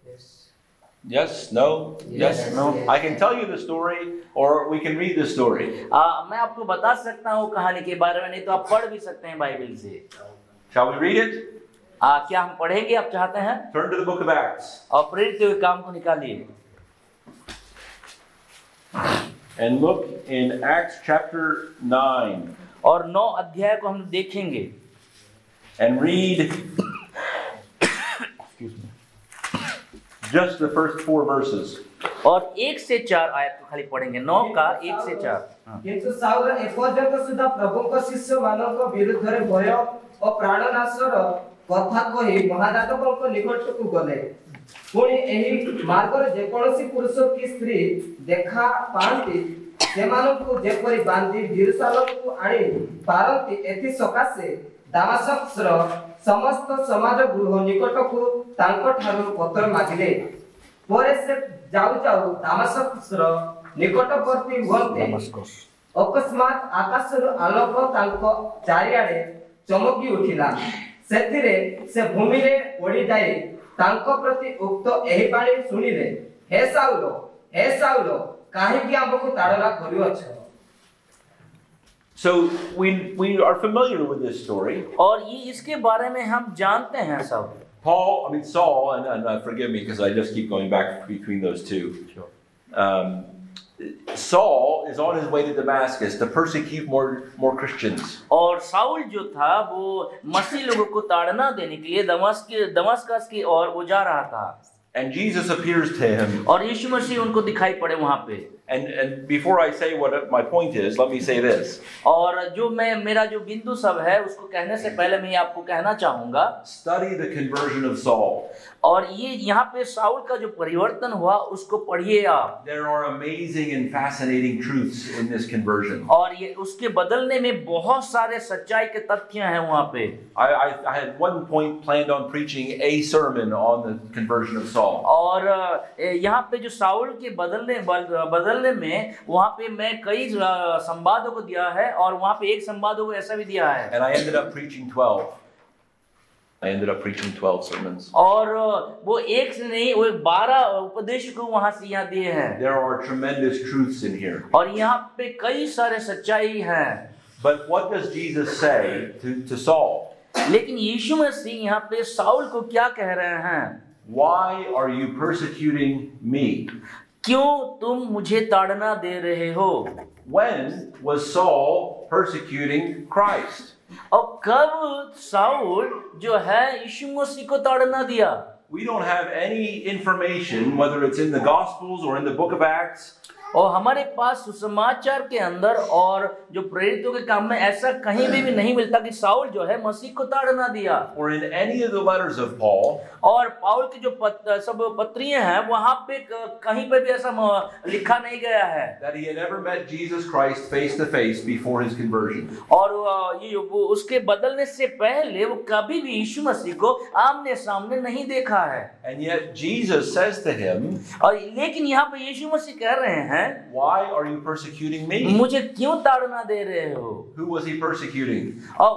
Yes, no, yes, no. I can tell you the story or we can read the story. आ, मैं आपको बता सकता हूँ कहानी के बारे में, नहीं तो आप पढ़ भी सकते हैं बाइबल से। Shall we read it? आ, क्या हम पढ़ेंगे, आप चाहते हैं? Turn to the book of Acts और प्रेरित हुए काम को निकालिए and look in Acts chapter nine और नौ अध्याय को हम देखेंगे and read just the first four verses. और एक से चार आयत को खाली पढ़ेंगे, नौ का एक से चार। हाँ। किंतु साउल एपर्यंत सुधा प्रभुଙ୍କ शिष्य ମାନଙ୍କ ବିରୁଦ୍ଧରେ ଭୟ ଓ ପ୍ରାଣନାଶର କଥା କହି ମହାଯାଜକଙ୍କ ନିକଟକୁ ଗଲେ। ପୁଣି ଏହି ମାର୍ଗରେ ଯେକୌଣସି ପୁରୁଷ କି ସ୍ତ୍ରୀ ଦେଖା ପାଆନ୍ତି ସେମାନଙ୍କୁ ଯେପରି ବାନ୍ଧି ଜେରୁସାଲେମକୁ ଆଣି ପାରନ୍ତି, ଏଥି ସକାଶେ ଦାମାସ୍କସର ସମସ୍ତ ସମାଜ ଗୃହ ନିକଟକୁ ତାଙ୍କ ଠାରୁ ପତ୍ର ମାଗିଲେ। ପରେ ସେ ଯାଉ ଯାଉ ଦାମାସ୍କସର ନିକଟବର୍ତ୍ତୀ ହୁଅନ୍ତି, ଅକସ୍ମାତ୍ ଆକାଶରୁ ଆଲୋକ ତାଙ୍କ ଚାରିଆଡେ ଚମକି ଉଠିଲା। ସେଥିରେ ସେ ଭୂମିରେ ପଡ଼ିଯାଇ ତାଙ୍କ ପ୍ରତି ଉକ୍ତ ଏହି ବାଣୀ ଶୁଣିଲେ, ହେ ସାଉଲ, ହେ ସାଉଲ, କାହିଁକି ଆମକୁ ତାଡ଼ନା କରୁଅଛ? So we we are familiar with this story. और ये इसके बारे में हम जानते हैं सब। Paul, I mean Saul, and, and uh, forgive me because I just keep going back between those two. Sure. Um, Saul is on his way to Damascus to persecute more more Christians. और Saul जो था वो मसीह लोगों को ताड़ना देने के लिए दमस्क दमस्कस की ओर वो जा रहा था। And Jesus appears to him और यीशु मसीह उनको दिखाई पड़े वहां पे। And, and before I say what my point is, let me say this. और जो मैं मेरा जो बिंदु सब है उसको कहने से पहले मैं आपको कहना चाहूंगा, Study the conversion of Saul. और ये यहाँ पे साउल का जो परिवर्तन हुआ उसको पढ़िए आप। There are amazing and fascinating truths in this conversion. और ये उसके बदलने में बहुत सारे सच्चाई के तथ्य हैं वहाँ पे। I, I, I had one point planned on preaching a sermon on the conversion of Saul. और यहाँ पे जो साउल के बदलने बदलने में वहाँ पे मैं कई संवादों को दिया है और वहाँ पे एक संवादों को ऐसा भी दिया है। And I ended up preaching twelve. I ended up preaching twelve sermons. और वो एक से नहीं वो बारह उपदेश को वहाँ से यहाँ दिए हैं। There are tremendous truths in here. और यहाँ पे कई सारे सच्चाई हैं। But what does Jesus say to, to Saul? लेकिन यीशु मसीह यहाँ पे साउल को क्या कह रहे हैं? Why are you persecuting me? क्यों तुम मुझे ताड़ना दे रहे हो? When was Saul persecuting Christ? और कब साउल जो है यीशु मसीह को ताड़ना दिया? We don't have any information, whether it's in the Gospels or in the book of Acts, और हमारे पास सुसमाचार के अंदर और जो प्रेरितों के काम में ऐसा कहीं भी, भी नहीं मिलता कि साउल जो है मसीह को ताड़ना दिया। or in any of the letters of Paul, और पाउल की जो पत, सब पत्रियां हैं वहां पे कहीं पे भी ऐसा लिखा नहीं गया है that he had ever met Jesus Christ face to face before his conversion. और ये वो उसके बदलने से पहले वो कभी भी यीशु मसीह को आमने सामने नहीं देखा है। And yet Jesus says to him, और लेकिन यहाँ पे यीशु मसीह कह रहे हैं, why are you persecuting me? मुझे क्यों ताड़ना दे रहे हो? Who was he persecuting? और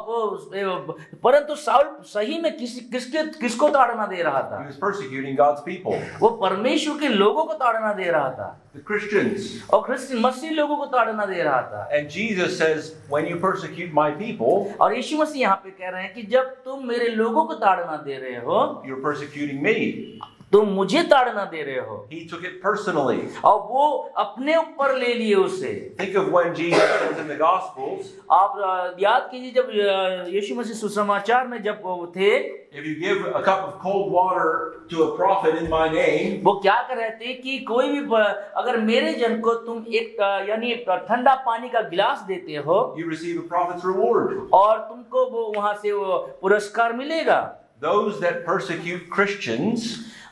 वो परंतु साउल सही में किस किसके किसको ताड़ना दे रहा था? He was persecuting God's people, वो परमेश्वर के लोगों को ताड़ना दे रहा था the Christians. और क्रिश्चियन मसीह लोगों को ताड़ना दे रहा था। And Jesus says, when you persecute my people, और यीशु मसीह यहाँ पे कह रहे हैं कि जब तुम मेरे लोगों को ताड़ना दे रहे हो, you're persecuting me. तुम मुझे ताड़ना दे रहे हो। He took it personally. और वो अपने ऊपर ले लिए उसे। Think of when Jesus was in the Gospels. आप याद कीजिए जब यीशु मसीह सुसमाचार में जब वो थे, If you give a cup of cold water to a prophet in my name, वो क्या कर रहे थे कि कोई भी अगर मेरे जन को तुम एक यानी ठंडा पानी का गिलास देते हो, you receive a prophet's reward. और तुमको वो वहां से वो पुरस्कार मिलेगा। Those that persecute Christians,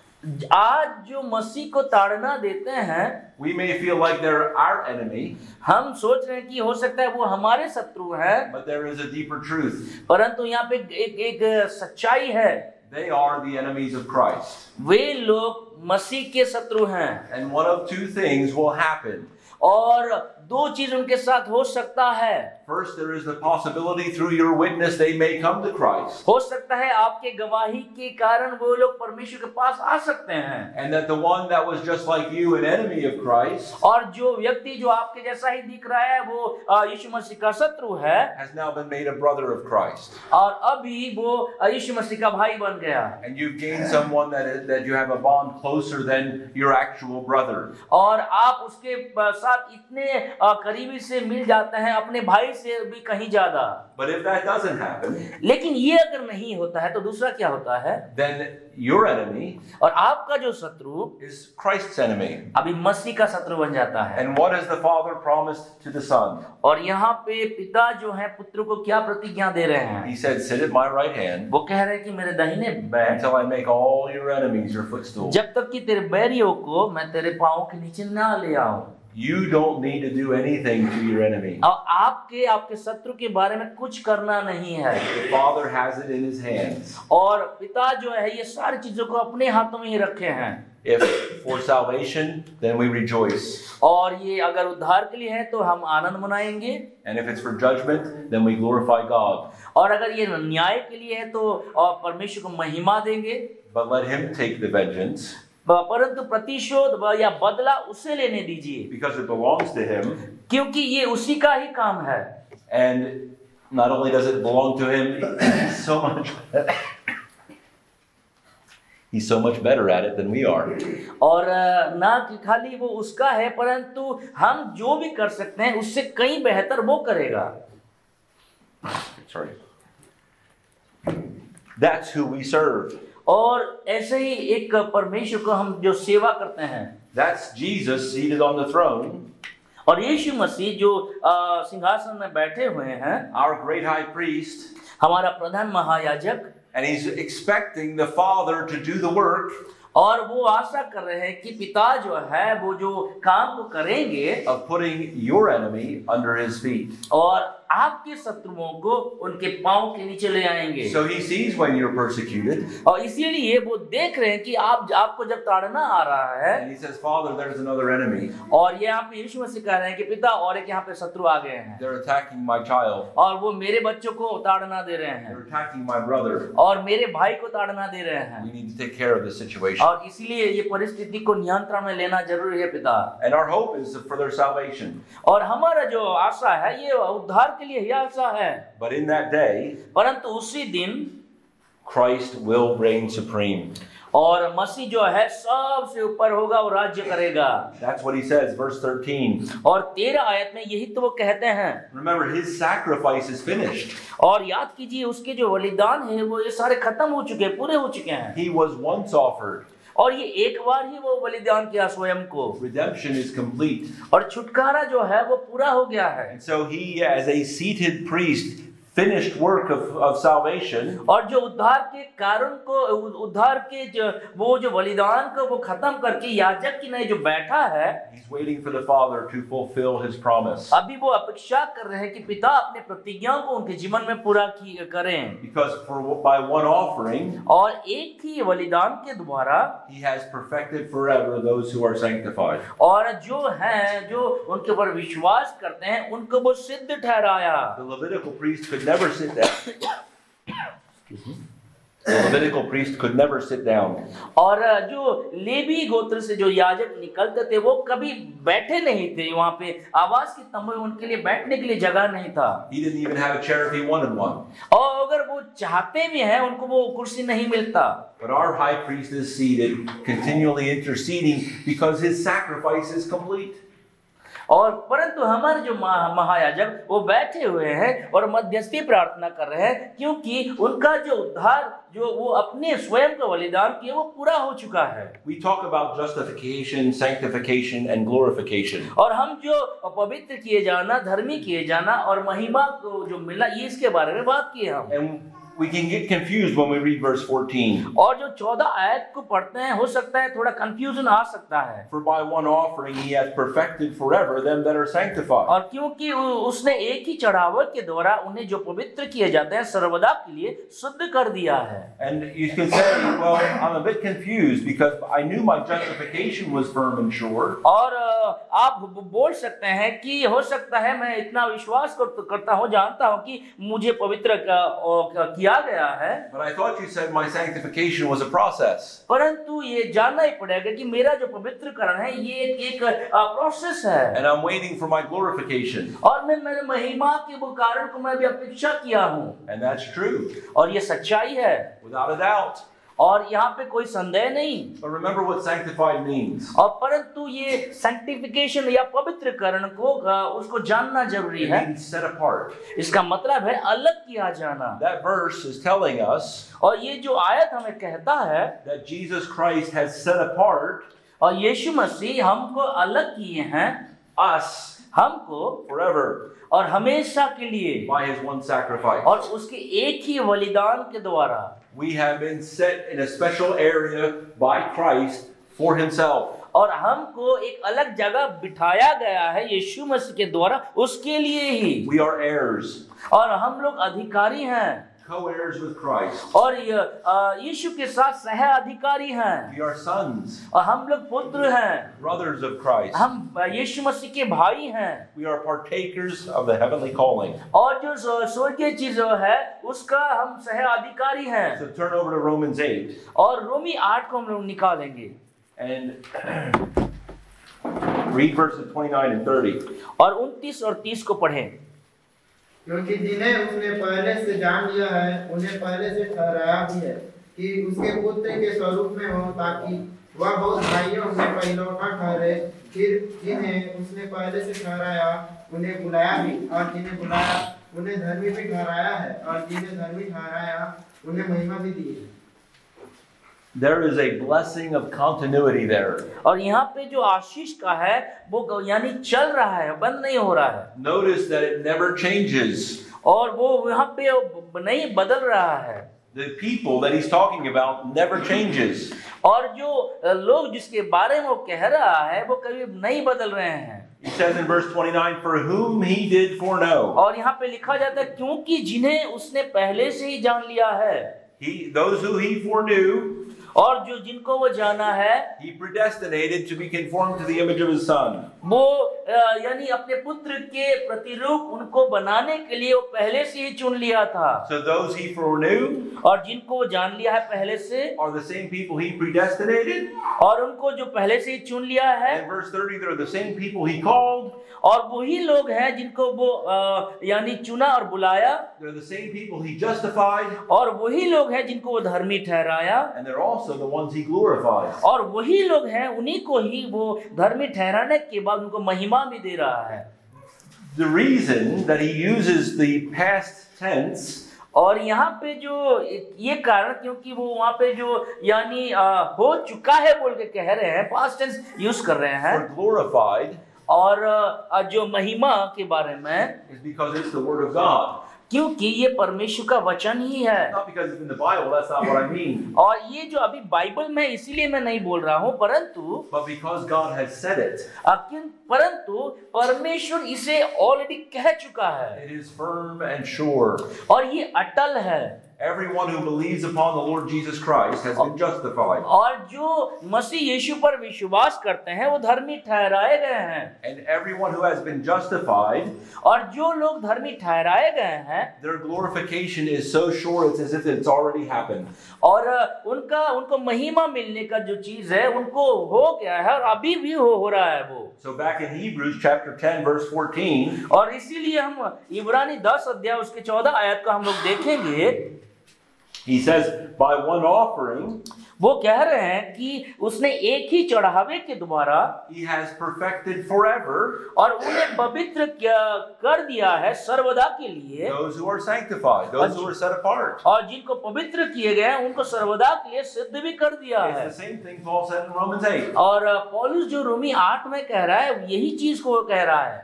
आज जो मसीह को ताड़ना देते हैं, we may feel like they're our enemy, हम सोच रहे हैं कि हो सकता है वो हमारे शत्रु हैं, but there is a deeper truth. परंतु यहाँ पे एक एक सच्चाई है, They are the enemies of Christ. वे लोग मसीह के शत्रु हैं। And one of two things will happen. और दो चीज उनके साथ हो सकता है। First, there is the possibility through your witness they may come to Christ. हो सकता है आपके गवाही के कारण वो लोग परमेश्वर के पास आ सकते हैं। And that the one that was just like you, an enemy of Christ, और जो व्यक्ति जो आपके जैसा ही दिख रहा है वो यीशु मसीह का शत्रु है, has now been made a brother of Christ. और अभी वो यीशु मसीह का भाई बन गया। And you've gained someone that is, that you have a bond closer than your actual brother. और आप उसके साथ इतने करीबी से मिल जाते हैं, अपने भाई से भी कहीं ज्यादा। But if that doesn't happen, लेकिन ये अगर नहीं होता है तो दूसरा क्या होता है? then your enemy और आपका जो शत्रु is Christ's enemy. अभी मसीह का शत्रु बन जाता है। And what has the Father promised to the Son? और यहाँ पे पिता जो है पुत्र को क्या प्रतिज्ञा दे रहे हैं? He said, sit at my right hand वो कह रहे हैं कि मेरे दाहिने बैठ, until I make all your enemies your footstool. जब तक कि तेरे बैरियों को मैं तेरे पांव के नीचे ना ले आऊं। You don't need to do anything to your enemy. और आपके आपके शत्रु के बारे में कुछ करना नहीं है। The Father has it in his hands. और पिता जो है ये सारी चीजों को अपने हाथों में ही रखे हैं। If for salvation, then we rejoice. और ये अगर उद्धार के लिए है तो हम आनंद मनाएंगे। And if it's for judgment, then we glorify God. और अगर ये न्याय के लिए है तो और परमेश्वर को महिमा देंगे। But let him take the vengeance. परंतु प्रतिशोध या बदला उसे लेने दीजिए, Because it belongs to him. क्योंकि ये उसी का ही काम है। And not only does it belong to him, he's so much he's so much better at it than we are. और ना कि खाली वो उसका है, परंतु हम जो भी कर सकते हैं उससे कहीं बेहतर वो करेगा। Sorry. That's who we serve. और ऐसे ही एक परमेश्वर को हम जो सेवा करते हैं, That's Jesus seated on the throne. और यीशु मसीह जो अ, सिंहासन में बैठे हुए हैं, our great high priest, हमारा प्रधान महायाजक, and he's expecting the Father to do the work और वो आशा कर रहे हैं कि पिता जो है वो जो काम को करेंगे of putting your enemy under his feet. और आपके शत्रुओं को उनके पांव के नीचे ले आएंगे। So he sees when you're persecuted, और इसीलिए वो देख रहे हैं कि आप आपको जब ताड़ना आ रहा है, and he says, Father, there's another enemy. और ये यहाँ पे यीशु मसीह कह रहे हैं कि पिता और एक यहाँ पे शत्रु आ गए हैं They're attacking my child. और वो मेरे बच्चों को ताड़ना दे रहे हैं They're attacking my brother. और मेरे भाई को ताड़ना दे रहे हैं, We need to take care of this situation. और इसीलिए ये परिस्थिति को नियंत्रण में लेना जरूरी है पिता। And our hope is for their salvation. और हमारा जो आशा है ये उद्धार के लिए ही आशा है, But in that day, परंतु उसी दिन Christ will reign supreme. और मसीह जो है सबसे ऊपर होगा और राज्य करेगा। That's what he says, verse thirteen. और तेरह आयत में यही तो वो कहते हैं। Remember, his sacrifice is finished. और याद कीजिए उसके जो बलिदान है वो ये सारे खत्म हो चुके हैं, पूरे हो चुके हैं। He was once offered. और ये एक बार ही वो बलिदान किया स्वयं को, Redemption is complete. और छुटकारा जो है वो पूरा हो गया है। And so he, as a seated priest, finished work of, of salvation. और जो उद्धार के कारण को, उद्धार के जो वो जो बलिदान को वो खत्म करके याजक की नहीं जो बैठा है, He's waiting for the Father to fulfill his promise. अभी वो अपेक्षा कर रहे हैं कि पिता अपने प्रतिज्ञाओं को उनके जीवन में पूरा की करें। Because for by one offering, और एक ही बलिदान के द्वारा he has perfected forever those who are sanctified. और जो हैं जो उनके ऊपर विश्वास करते हैं उनको वो सिद्ध ठहराया। The Levitical priest could never sit down. The Levitical priest could never sit down. और जो लेवी गोत्र से जो याजक निकलते थे वो कभी बैठे नहीं थे, वहां पे आवाज की तंबू में उनके लिए बैठने के लिए जगह नहीं था। He didn't even have a chair if he wanted one. और अगर वो चाहते भी हैं उनको वो कुर्सी नहीं मिलता। But our high priest is seated, continually interceding, because his sacrifice is complete. और परंतु हमारे जो महायाजक वो बैठे हुए हैं और मध्यस्थी प्रार्थना कर रहे हैं, क्योंकि उनका जो उद्धार जो वो अपने स्वयं का बलिदान किए वो पूरा हो चुका है। We talk about justification, sanctification, and glorification. और हम जो पवित्र किए जाना, धर्मी किए जाना और महिमा को जो मिला, ये इसके बारे में बात की हम। And we can get confused when we read verse fourteen. और जो चौदह आयत को पढ़ते हैं हो सकता है थोड़ा कंफ्यूजन आ सकता है। For by one offering he hath perfected forever them that are sanctified. और क्योंकि उसने एक ही चढ़ावे के द्वारा उन्हें जो पवित्र किए जाते हैं सर्वदा के लिए शुद्ध कर दिया है। And you can say, well, I'm a bit confused because I knew my justification was firm and sure. और आप बोल सकते हैं कि हो सकता है मैं इतना विश्वास करता हूँ, जानता हूँ कि मुझे पवित्र किया गया है। But I thought you said my sanctification was a process. परंतु ये जानना ही पड़ेगा कि मेरा जो पवित्रकरण है ये एक, एक प्रोसेस है। And I'm waiting for my glorification. और मैं मेरे महिमा के वो कारण को मैं भी अपेक्षा किया हूँ। And that's true. और ये सच्चाई है, Without a doubt. और यहाँ पे कोई संदेह नहीं। But remember what sanctified means. और परंतु ये सैंक्टिफिकेशन या पवित्रकरण को उसको जानना जरूरी It है। means set apart. इसका मतलब है अलग किया जाना। That verse is telling us और ये जो आयत हमें कहता है that Jesus Christ has set apart और यीशु मसीह हमको अलग किए हैं, us हमको forever और हमेशा के लिए by his one sacrifice. और उसके एक ही बलिदान के द्वारा। We have been set in a special area by Christ for himself. और हमको एक अलग जगह बिठाया गया है यीशु मसीह के द्वारा उसके लिए ही। We are heirs, और हम लोग अधिकारी हैं, co-heirs with Christ. और यीशु के साथ सह अधिकारी हैं। We are sons, और हम लोग पुत्र हैं, brothers of Christ. हम यीशु मसीह के भाई हैं। We are partakers of the heavenly calling. और जो स्वर्गीय चीज है उसका हम सह अधिकारी हैं। So turn over to Romans eight. और रोमी आठ को हम लोग निकालेंगे And read verses twenty-nine and thirty. और उनतीस और तीस को पढ़ें। क्योंकि जिन्हें उसने पहले से जान लिया है उन्हें पहले से ठहराया भी है कि उसके पुत्र के स्वरूप में हो, ताकि वह बहुत भाइयों में पहिलौठा ठहरे। फिर जिन्हें उसने पहले से ठहराया उन्हें बुलाया भी, और जिन्हें बुलाया उन्हें धर्मी भी ठहराया है, और जिन्हें धर्मी ठहराया उन्हें महिमा भी दी है। there is a blessing of continuity there. और यहाँ पे जो आशीष का है वो यानी चल रहा है, बंद नहीं हो रहा है। Notice that it never changes. और वो यहाँ पे नहीं बदल रहा है। The people that he's talking about never changes. और जो लोग जिसके बारे में वो कह रहा है वो कभी नहीं बदल रहे हैं। He says in verse twenty-nine, for whom he did foreknow. और यहाँ पे लिखा जाता है क्योंकि जिन्हें उसने पहले से ही जान लिया है। He, those who he foreknew, और जो जिनको वो जाना है, he predestinated to be conformed to the image of his son. वो यानी अपने पुत्र के प्रतिरूप उनको बनाने के लिए वो पहले से ही चुन लिया था। So those he foreknew, और जिनको वो जान लिया है पहले से, are the same people he predestinated. और उनको जो पहले से ही चुन लिया है, In verse thirty, they're the same people he called. और वही लोग हैं जिनको वो यानी चुना और बुलाया। They're the same people he justified. और वही लोग हैं जिनको वो धर्मी ठहराया। And they're also the ones he glorified. और वही लोग हैं उन्हीं को ही वो धर्मी ठहराने के बाद उनको महिमा भी दे रहा है। The reason that he uses the past tense, और यहाँ पे जो ये कारण क्योंकि वो वहाँ पे जो यानी हो चुका है बोल के कह रहे हैं, पास्ट टेंस यूज कर रहे हैं, for glorified, और जो महिमा के बारे में, is because it's the word of God. क्योंकि ये परमेश्वर का वचन ही है। Not because it's in the Bible, that's not what I mean. और ये जो अभी बाइबल में इसीलिए मैं नहीं बोल रहा हूँ, परंतु But because God has said it. परंतु परमेश्वर इसे ऑलरेडी कह चुका है। It is firm and sure. और ये अटल है। Everyone who believes upon the Lord Jesus Christ has been justified. और जो मसीह यीशु पर विश्वास करते हैं वो धर्मी ठहराए गए हैं। And everyone who has been justified, और जो लोग धर्मी ठहराए गए हैं, their glorification is so sure it's as if it's already happened. और उनका उनको महिमा मिलने का जो चीज है उनको हो गया है और अभी भी हो हो रहा है वो। So back in Hebrews chapter ten verse fourteen, और इसीलिए हम इब्रानी दस अध्याय उसके चौदह आयत को हम लोग देखेंगे। he says, by one offering, वो कह रहे हैं कि उसने एक ही चढ़ावे के द्वारा he has perfected forever और उन्हें पवित्र कर दिया है सर्वदा के लिए, those who are sanctified, those who are set apart. और जिनको पवित्र किए गए हैं उनको सर्वदा के लिए सिद्ध भी कर दिया है। It's the same thing Paul said in Romans eight. और पौलुस जो रोमी आठ में कह रहा है यही चीज को वो कह रहा है।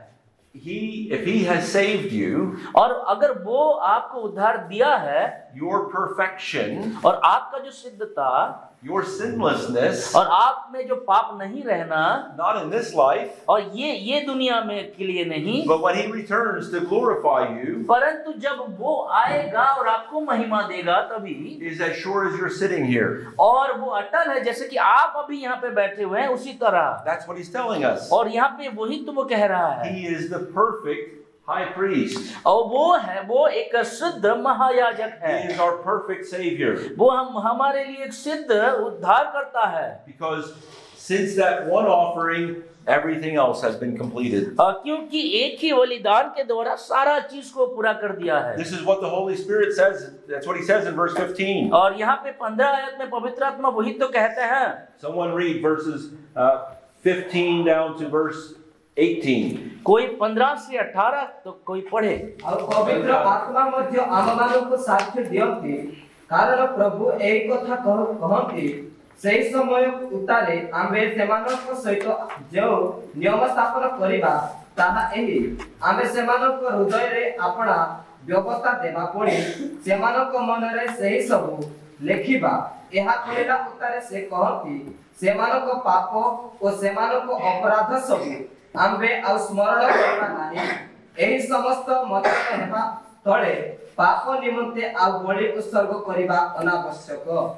He, if he has saved you, और अगर वो आपको उद्धार दिया है, your perfection, और आपका जो सिद्धता, your sinlessness, और आप में जो पाप नहीं रहना, not in this life, और ये ये दुनिया में के लिए नहीं, but when he returns to glorify you, परंतु जब वो आएगा और आपको महिमा देगा तभी, is as sure as you're sitting here. और वो अटल है जैसे कि आप अभी यहाँ पे बैठे हुए हैं उसी तरह। That's what he's telling us. और यहाँ पे वही तो वो कह रहा है। He is the perfect high priest. और वो है वो एक सिद्ध महायाजक He है। is our perfect savior. वो हम हमारे लिए एक सिद्ध उद्धार करता है। Because since that one offering, everything else has been completed. क्योंकि एक ही बलिदान के द्वारा सारा चीज को पूरा कर दिया है। This is what the Holy Spirit says. That's what he says in verse fifteen. और यहाँ पे पंद्रह आयत में पवित्र आत्मा वही तो कहते हैं। Someone read verses uh, fifteen down to verse eighteen. कोई पंद्रह से अठारह तो कोई पढ़े। और पवित्र आत्मा मध्य आमମାନଙ୍କୁ साक्ष्य दियंती कारण प्रभु एई कथा कहंती सेई समय उतारे आम्बे सेमानक सहित जो नियम स्थापन करिबा ताहा एही आम्बे सेमानक हृदय रे आपणा व्यवस्था देबा पड़ी सेमानक मन रे सेई सब लेखिबा एहा कहिला उतारे से कहंती सेमानक पाप ओ सेमानक अपराध सब आम्बे आ स्मरण करबा नाही एही समस्त मत हेबा तळे पाप निमंते आ बलि उत्सर्ग करिबा अनावश्यक।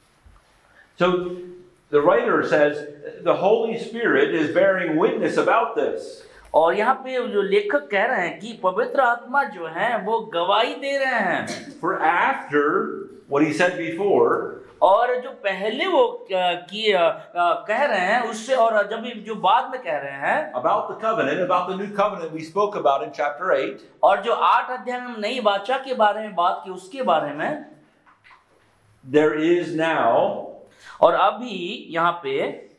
So the writer says the Holy Spirit is bearing witness about this. और यहाँ पे जो लेखक कह रहे हैं कि पवित्र आत्मा जो है वो गवाही दे रहे हैं। For after what he said before, और जो पहले वो की कह रहे हैं उससे और जब जो बाद में कह रहे हैं about the covenant, about the new covenant we spoke about in chapter eight, और जो आठ अध्याय में नई वाचा के बारे में बात की उसके बारे में, there is now और अभी यहाँ पे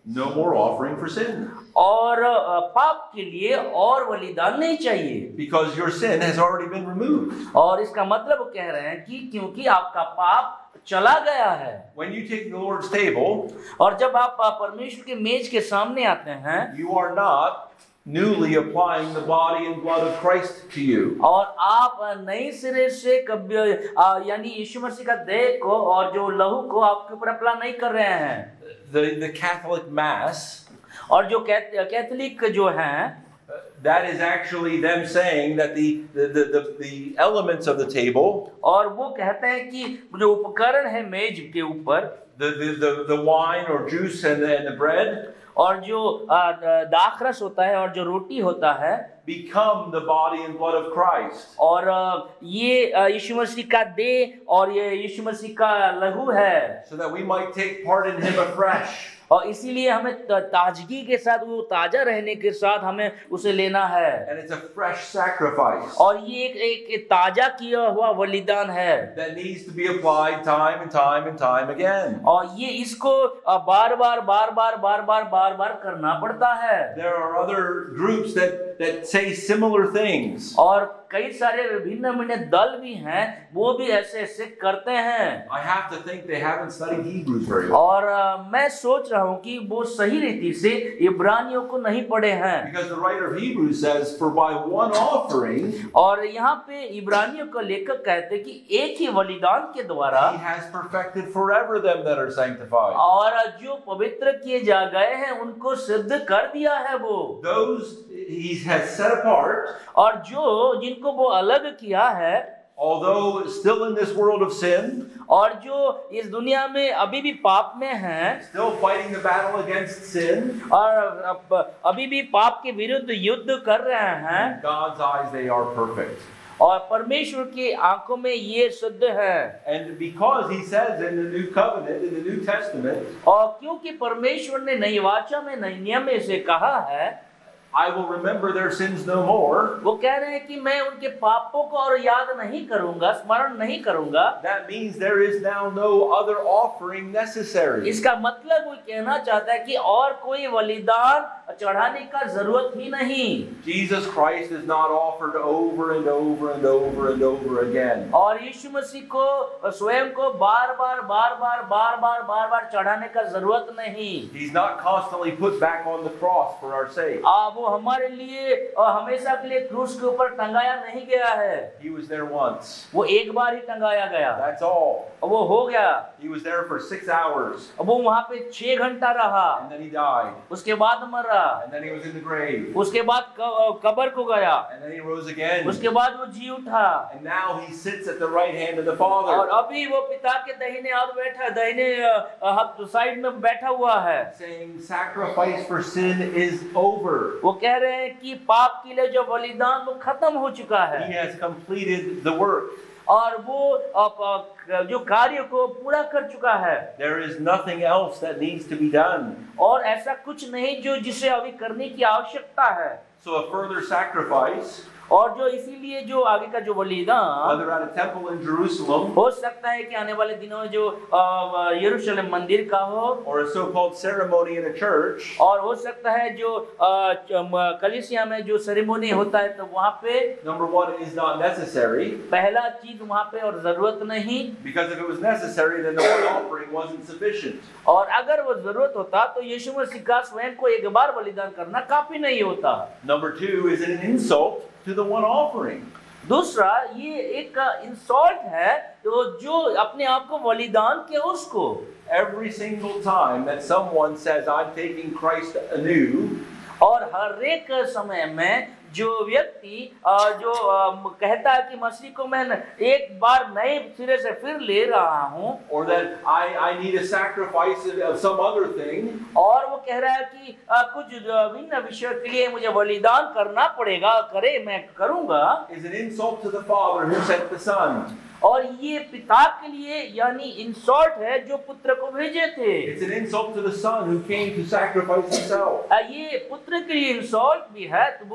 no more offering for sin. और अ, पाप के लिए और बलिदान नहीं चाहिए। Because your sin has already been removed. और इसका मतलब वो कह रहे हैं कि क्योंकि आपका पाप चला गया है। When you take the Lord's table, और जब आप अ, परमेश्वर के मेज के सामने आते हैं you are not newly applying the body and blood of Christ to you. और आप अ, नई सिरे से कभी अ, यानी यीशु मसीह का देह को और जो लहू को आपके ऊपर अप्लाई नहीं कर रहे हैं। The, the Catholic Mass, और जो कैथ, कैथोलिक जो हैं that is actually them saying that the, the, the, the, the elements of the table, और वो कहते हैं कि जो उपकरण है मेज के ऊपर, the, the, the, the wine or juice and the, and the bread, और जो अ, दाखरस होता है और जो रोटी होता है, become the body and blood of Christ. और अ, ये अ, यीशु मसीह का देह और ये यीशु मसीह का लहू है। So that we might take part in him afresh. और इसीलिए हमें त- ताजगी के साथ, वो ताजा रहने के साथ हमें उसे लेना है। And it's a fresh sacrifice और ये एक, एक, एक ताजा किया हुआ बलिदान है। that needs to be applied time and time and time again. और ये इसको अ, बार बार बार बार बार बार बार बार करना पड़ता है। There are other groups that, that say similar things. और कई सारे विभिन्न भिन्न दल भी हैं, वो भी ऐसे ऐसे करते हैं। I have to think they haven't studied Hebrews very well. और अ, मैं सोच रहा हूँ कि वो सही रीति से इब्रानियों को नहीं पढ़े हैं। Because the writer of Hebrews says, for by one offering, और यहाँ पे इब्रानियों का लेखक कहते हैं कि एक ही बलिदान के द्वारा he has perfected forever them that are sanctified. और जो पवित्र किए जा गए हैं उनको सिद्ध कर दिया है वो। Those he has set apart, और जो जिनको वो अलग किया है, although still in this world of sin, और जो इस दुनिया में अभी भी पाप में हैं, still fighting the battle against sin, और अब- अभी भी पाप के विरुद्ध युद्ध कर रहे हैं, in God's eyes they are perfect. और परमेश्वर की आंखों में ये शुद्ध है। And because he says in the New Covenant, in the New Testament, और क्योंकि परमेश्वर ने नई वाचा में, नई नियम में से कहा है, I will remember their sins no more, वो कह रहे हैं कि मैं उनके पापों को और याद नहीं करूंगा, स्मरण नहीं करूंगा। that means there is now no other offering necessary. इसका मतलब वो कहना चाहता है कि और कोई बलिदान चढ़ाने का जरूरत ही नहीं। Jesus Christ is not offered over and over and over and over again. और यीशु मसीह को स्वयं को बार बार बार बार बार बार बार बार चढ़ाने का जरूरत नहीं। He's not constantly put back on the cross for our sake. आ, वो हमारे लिए और हमेशा के लिए क्रूस के ऊपर टंगाया नहीं गया है। He was there once. वो एक बार ही टंगाया गया, That's all. वो हो गया। He was there for six hours वो वहाँ पे छह घंटा रहा, and then he died. उसके बाद मरा, And then he was in the grave. उसके बाद क- कब्र को गया, And then he rose again. उसके बाद वो जी उठा, And now he sits at the right hand of the और Father, अभी वो पिता के दाहिने हाथ बैठा, दाहिने अ, हाथ साइड में बैठा हुआ है। saying sacrifice for sin is over. वो कह रहे हैं कि पाप के लिए जो बलिदान वो खत्म हो चुका He है, has completed the work. और वो अ, अ, जो कार्य को पूरा कर चुका है, There is nothing else that needs to be done. और ऐसा कुछ नहीं जो जिसे अभी करने की आवश्यकता है। So a further sacrifice, और जो इसीलिए जो आगे का जो बलिदान whether at a temple in Jerusalem हो सकता है कि आने वाले दिनों में जो अ, यरूशलेम मंदिर का हो, or a so-called ceremony in a church, और हो सकता है जो अ, च- म- कलीसिया में जो सेरेमनी होता है तो वहाँ पे number one, is not necessary. पहला चीज वहाँ पे और जरूरत नहीं, Because if it was necessary, then the one offering wasn't sufficient. और अगर वो जरूरत होता तो यीशु मसीह का स्वयं को एक बार बलिदान करना काफी नहीं होता। Number two is an insult to the one offering. दूसरा, ये एक इंसल्ट है तो जो अपने आप को बलिदान किया उसको। Every single time that someone says, I'm taking Christ anew, और हर एक समय में जो व्यक्ति अ, जो अ, कहता है कि मसीह को मैं एक बार नए सिरे से फिर ले रहा हूँ, or that I, I need a sacrifice of some other thing, और वो कह रहा है कि अ, कुछ भिन्न विषय के लिए मुझे बलिदान करना पड़ेगा, करे मैं करूँगा, is an insult to the Father who sent the Son. और ये पिता के लिए यानी इंसल्ट है जो पुत्र को भेजे थे। It's an insult to the Son who came to sacrifice himself. अ, ये पुत्र के लिए इंसल्ट भी है, तो वो जो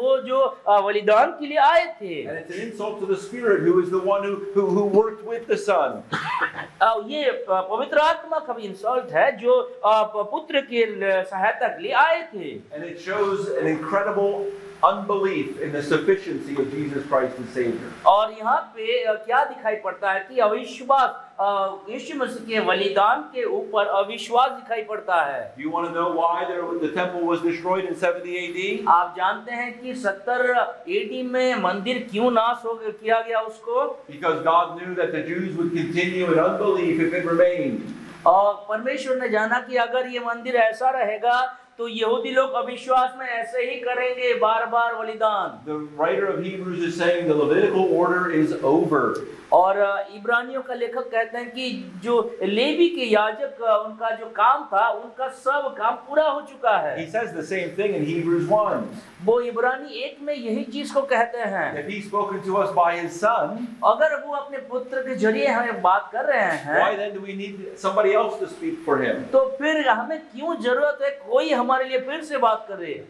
अ, बलिदान के लिए आए थे। And it's an insult to the Spirit, who is the one who, who, who worked with the Son. अ, ये अ, पवित्र आत्मा का भी इंसल्ट है जो अ, प- पुत्र के ल- सहायता के लिए आए थे। And it shows an incredible unbelief in the sufficiency of Jesus Christ as Savior. और यहाँ पे अ, क्या दिखाई पड़ता है कि अविश्वास अ, यीशु मसीह के बलिदान के ऊपर अविश्वास दिखाई पड़ता है। Do you want to know why there, the temple was destroyed in seventy A D? आप जानते हैं कि सत्तर एडी में मंदिर क्यों नाश हो गया- किया गया उसको? Because God knew that the Jews would continue in unbelief if it remained. और परमेश्वर ने जाना कि अगर ये मंदिर ऐसा रहेगा तो यहूदी लोग अविश्वास में ऐसे ही करेंगे, बार बार बलिदान। The writer of Hebrews is saying the Levitical order is over. और अ, इब्रानियों का लेखक कहते हैं कि जो लेवी के याजक अ, उनका जो काम था उनका सब काम पूरा हो चुका He है। says the same thing in Hebrews one. वो इब्रानी एक में यही चीज को कहते हैं। If he's spoken to us by his Son, अगर वो अपने पुत्र के जरिए हमें बात कर रहे why हैं then do we need somebody else to speak for him? तो फिर हमें क्यों जरूरत है कोई हमारे लिए फिर से बात करे?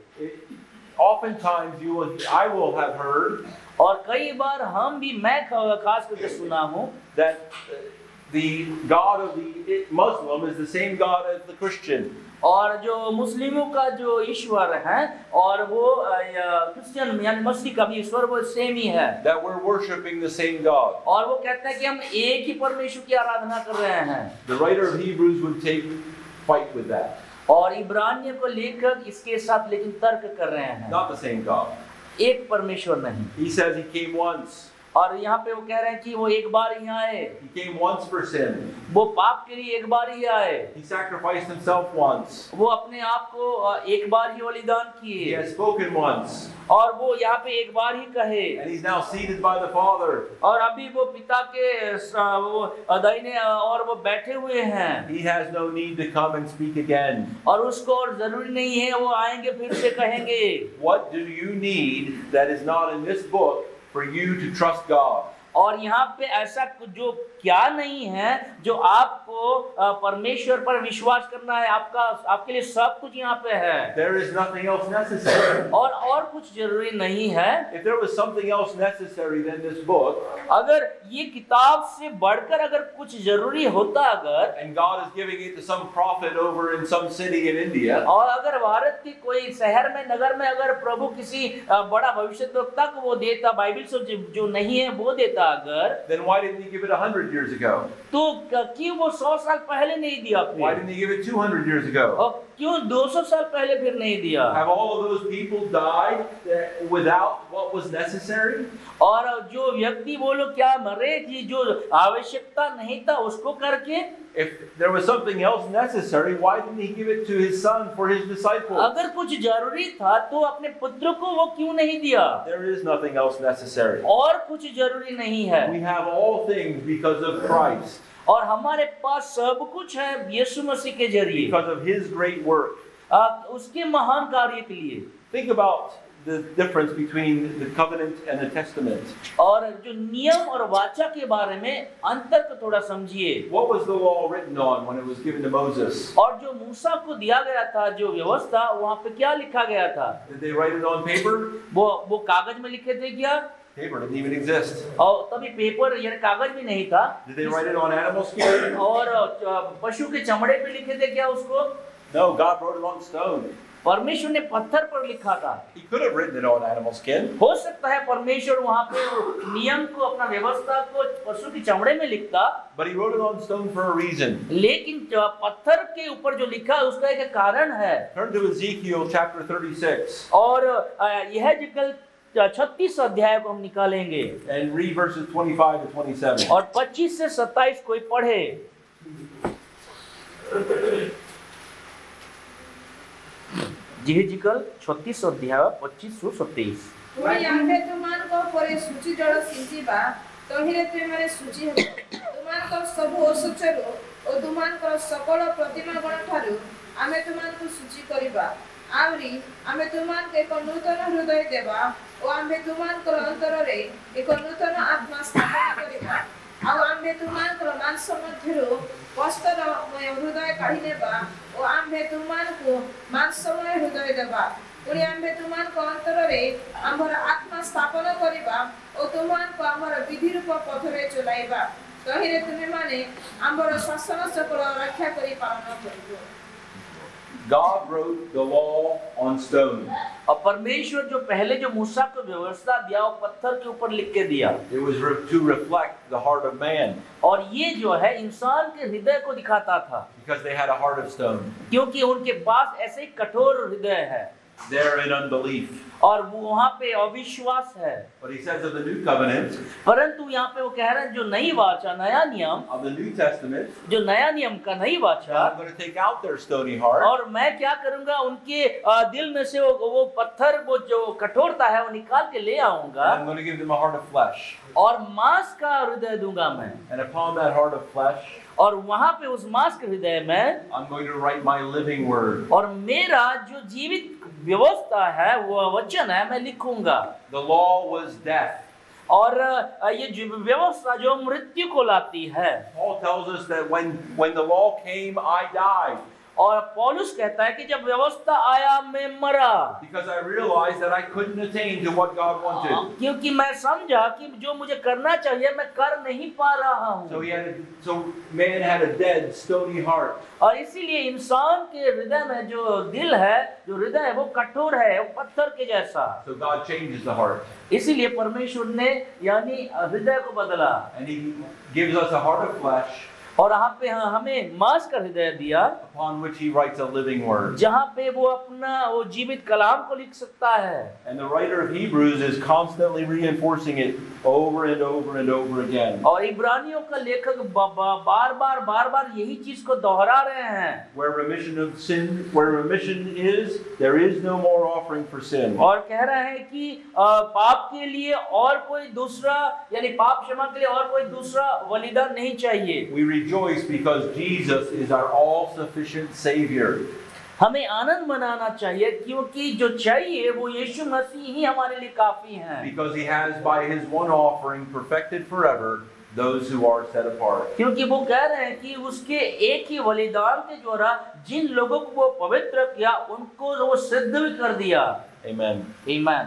Oftentimes you will, I will have heard और कई बार हम भी, मैं ख- खास करके सुना हूँ that uh, the God of the Muslim is the same God as the Christian. और जो मुस्लिमों का जो ईश्वर है और वो अ, या क्रिश्चियन यानी मसीह का भी ईश्वर वो सेम ही है। That we're worshiping the same God. और वो कहते हैं कि हम एक ही परमेश्वर की आराधना कर रहे हैं। The writer of Hebrews would take fight with that. और इब्रानियों को लेकर इसके साथ लेकिन तर्क कर रहे हैं, Not the same God. एक परमेश्वर नहीं। He says he came once. और यहाँ पे वो कह रहे हैं कि वो एक बार ही आए, He came once for sin. वो पाप के लिए एक बार ही आए, He sacrificed himself once. वो अपने आप को अ, एक बार ही बलिदान He किए has spoken once. और वो यहाँ पे एक बार ही कहे। And he's now seated by the Father. और अभी वो पिता के स- वो दाहिने और वो बैठे हुए हैं He has no need to come and speak again. और उसको और जरूरी नहीं है वो आएंगे फिर से कहेंगे। What do you need that is not in this book for you to trust God? और यहाँ पे ऐसा कुछ जो क्या नहीं है जो आपको अ, परमेश्वर पर विश्वास करना है, आपका आपके लिए सब कुछ यहाँ पे है There is nothing else necessary. और और कुछ जरूरी नहीं है। If there was something else necessary than this book, अगर ये किताब से बढ़कर अगर कुछ जरूरी होता अगर, and God is giving it to some prophet over in some city in India, और अगर भारत के कोई शहर में नगर में अगर प्रभु किसी अ, बड़ा भविष्यद्वक्ता को वो देता, बाइबल से जो, जो नहीं है वो देता अगर, then why didn't he give it a hundred years ago? तो क- क्यों वो सौ साल पहले नहीं दिया Why फिर? didn't he give it two hundred years ago? और क्यों दो सौ साल पहले फिर नहीं दिया? Have all of those people died that- without what was necessary? और जो व्यक्ति वो लोग क्या मरे कि जो आवश्यकता नहीं था उसको करके? If there was something else necessary, why didn't he give it to his son for his disciples? अगर कुछ जरूरी था तो अपने पुत्र को वो क्यों नहीं दिया? There is nothing else necessary. और कुछ जरूरी नहीं है We have all things because of Christ, और हमारे पास सब कुछ है यीशु मसीह के जरिए, because of his great work. आ, उसके महान कार्य के लिए। Think about the difference between the covenant and the testament. और जो नियम और वाचा के बारे में अंतर को थोड़ा समझिए। What was the law written on when it was given to Moses? और जो मूसा को दिया गया था जो व्यवस्था, वहाँ पे क्या लिखा गया था? Did they write it on paper? वो वो कागज में लिखे थे क्या? Paper didn't even exist. और तभी पेपर यानी कागज भी नहीं था। Did they write it on animal skin? और अ, पशु के चमड़े पे लिखे थे क्या उसको? No, God wrote it on stone. परमेश्वर ने पत्थर पर लिखा था। He could have written it on animal skin. हो सकता है परमेश्वर वहाँ पे वो नियम को, अपना व्यवस्था को पशु की चमड़े में लिखता, But he wrote it on stone for a reason. लेकिन जो पत्थर के ऊपर जो लिखा उसका एक कारण है। Turn to Ezekiel chapter thirty-six और अ, यह जिकल छत्तीस अध्याय को हम निकालेंगे and read verses twenty-five to twenty-seven. और पच्चीस से सत्ताईस कोई पढ़े। जिकल छत्तीस अध्याय पच्चीस से सत्ताईस। ପୁଣି ଆମ୍ଭେ ତୁମାନଙ୍କ ପରେ ସୂଚି ଜଳ ସିଞ୍ଚିବା, ତହିଁରେ ତୁମେମାନେ ସୂଚି ହେବ। ତୁମମାନଙ୍କ ସବୁ ଅଶୁଚିରୁ ଓ ତୁମମାନଙ୍କର ସକଳ ପ୍ରତିମାଗଣଠାରୁ ଆମେ ତୁମମାନଙ୍କୁ ସୂଚି କରିବା। ଆହୁରି ଆମେ ତୁମମାନଙ୍କୁ ଏକ ନୂତନ ହୃଦୟ ଦେବା ଓ ଆମ୍ଭେ ତୁମମାନଙ୍କର ଅନ୍ତରରେ ଏକ ନୂତନ ଆତ୍ମା ସ୍ଥାପନ କରିବା। ଆଉ ଆମ୍ଭେ ତୁମମାନଙ୍କର ମାଂସ ମଧ୍ୟରୁ କଷ୍ଟମୟ ହୃଦୟ କାଢ଼ି ନେବା ଓ ଆମ୍ଭେ ତୁମମାନଙ୍କୁ ମାଂସମୟ ହୃଦୟ ଦେବା। पुणी आम्भे तुमको अंतर रे आम्भर आत्मा स्थापन करिबा ओ तुमको आम्भर विधि रूप पथरे चलाइबा तहिरे तुमे माने आम्भर शासन सकल रक्षा करि पालन करिबो। God wrote the law on stone. और परमेश्वर जो पहले जो मूसा को व्यवस्था दिया वो पत्थर के ऊपर लिख के दिया। It was re- to reflect the heart of man, और ये जो है इंसान के हृदय को दिखाता था, because they had a heart of stone. क्योंकि उनके पास ऐसे ही कठोर हृदय है They're in unbelief. और वो वहाँ पे अविश्वास है। But he says of the new covenant, परंतु यहाँ पे वो कह रहे हैं जो नई वाचा, नया नियम, of the New Testament, जो नया नियम का नई वाचा, I'm going to take out their stony heart, और मैं क्या करूंगा उनके अ, दिल में से वो वो पत्थर, वो जो कठोरता है वो निकाल के ले and आऊंगा I'm going to give them a heart of flesh. और मांस का हृदय दूंगा मैं, And upon that heart of flesh, और वहां पे उस मांस के हृदय में I'm going to write my living word. और मेरा जो जीवित व्यवस्था है वो वचन है मैं लिखूंगा। The law was death. और अ, ये जो व्यवस्था जो मृत्यु को लाती है, Paul tells us that when, when the law came, I died. और पौलुस कहता है कि जब व्यवस्था आया मैं मरा, Because I realized that I couldn't attain to what God wanted. क्योंकि मैं समझा कि जो मुझे करना चाहिए मैं कर नहीं पा रहा So हूँ। he had, so man had a dead, stony heart. और इसीलिए इंसान के हृदय में जो दिल है, जो हृदय है वो कठोर है, वो पत्थर के जैसा। So God changes the heart. इसीलिए परमेश्वर ने यानी हृदय को बदला And he gives us a heart of flesh, और यहाँ पे हमें मांस का हृदय दिया, upon which he writes a living word. जहाँ पे वो अपना वो जीवित कलाम को लिख सकता है। And the writer of Hebrews is constantly reinforcing it over and over and over again. और इब्रानियों का लेखक बार बार बार बार यही चीज को दोहरा रहे हैं। Where remission of sin, where remission is, there is no more offering for sin. और कह रहे हैं कि अ, पाप के लिए और कोई दूसरा, यानी पाप क्षमा के लिए और कोई दूसरा बलिदान नहीं चाहिए। We rejoice because Jesus is our all-sufficient Savior. हमें आनंद मनाना चाहिए क्योंकि जो चाहिए वो यीशु मसीह ही हमारे लिए काफी हैं। Because he has by his one offering perfected forever those who are set apart. क्योंकि वो कह रहे हैं कि उसके एक ही बलिदान के द्वारा जिन लोगों को वो पवित्र किया उनको वो सिद्ध भी कर दिया। Amen. आमीन।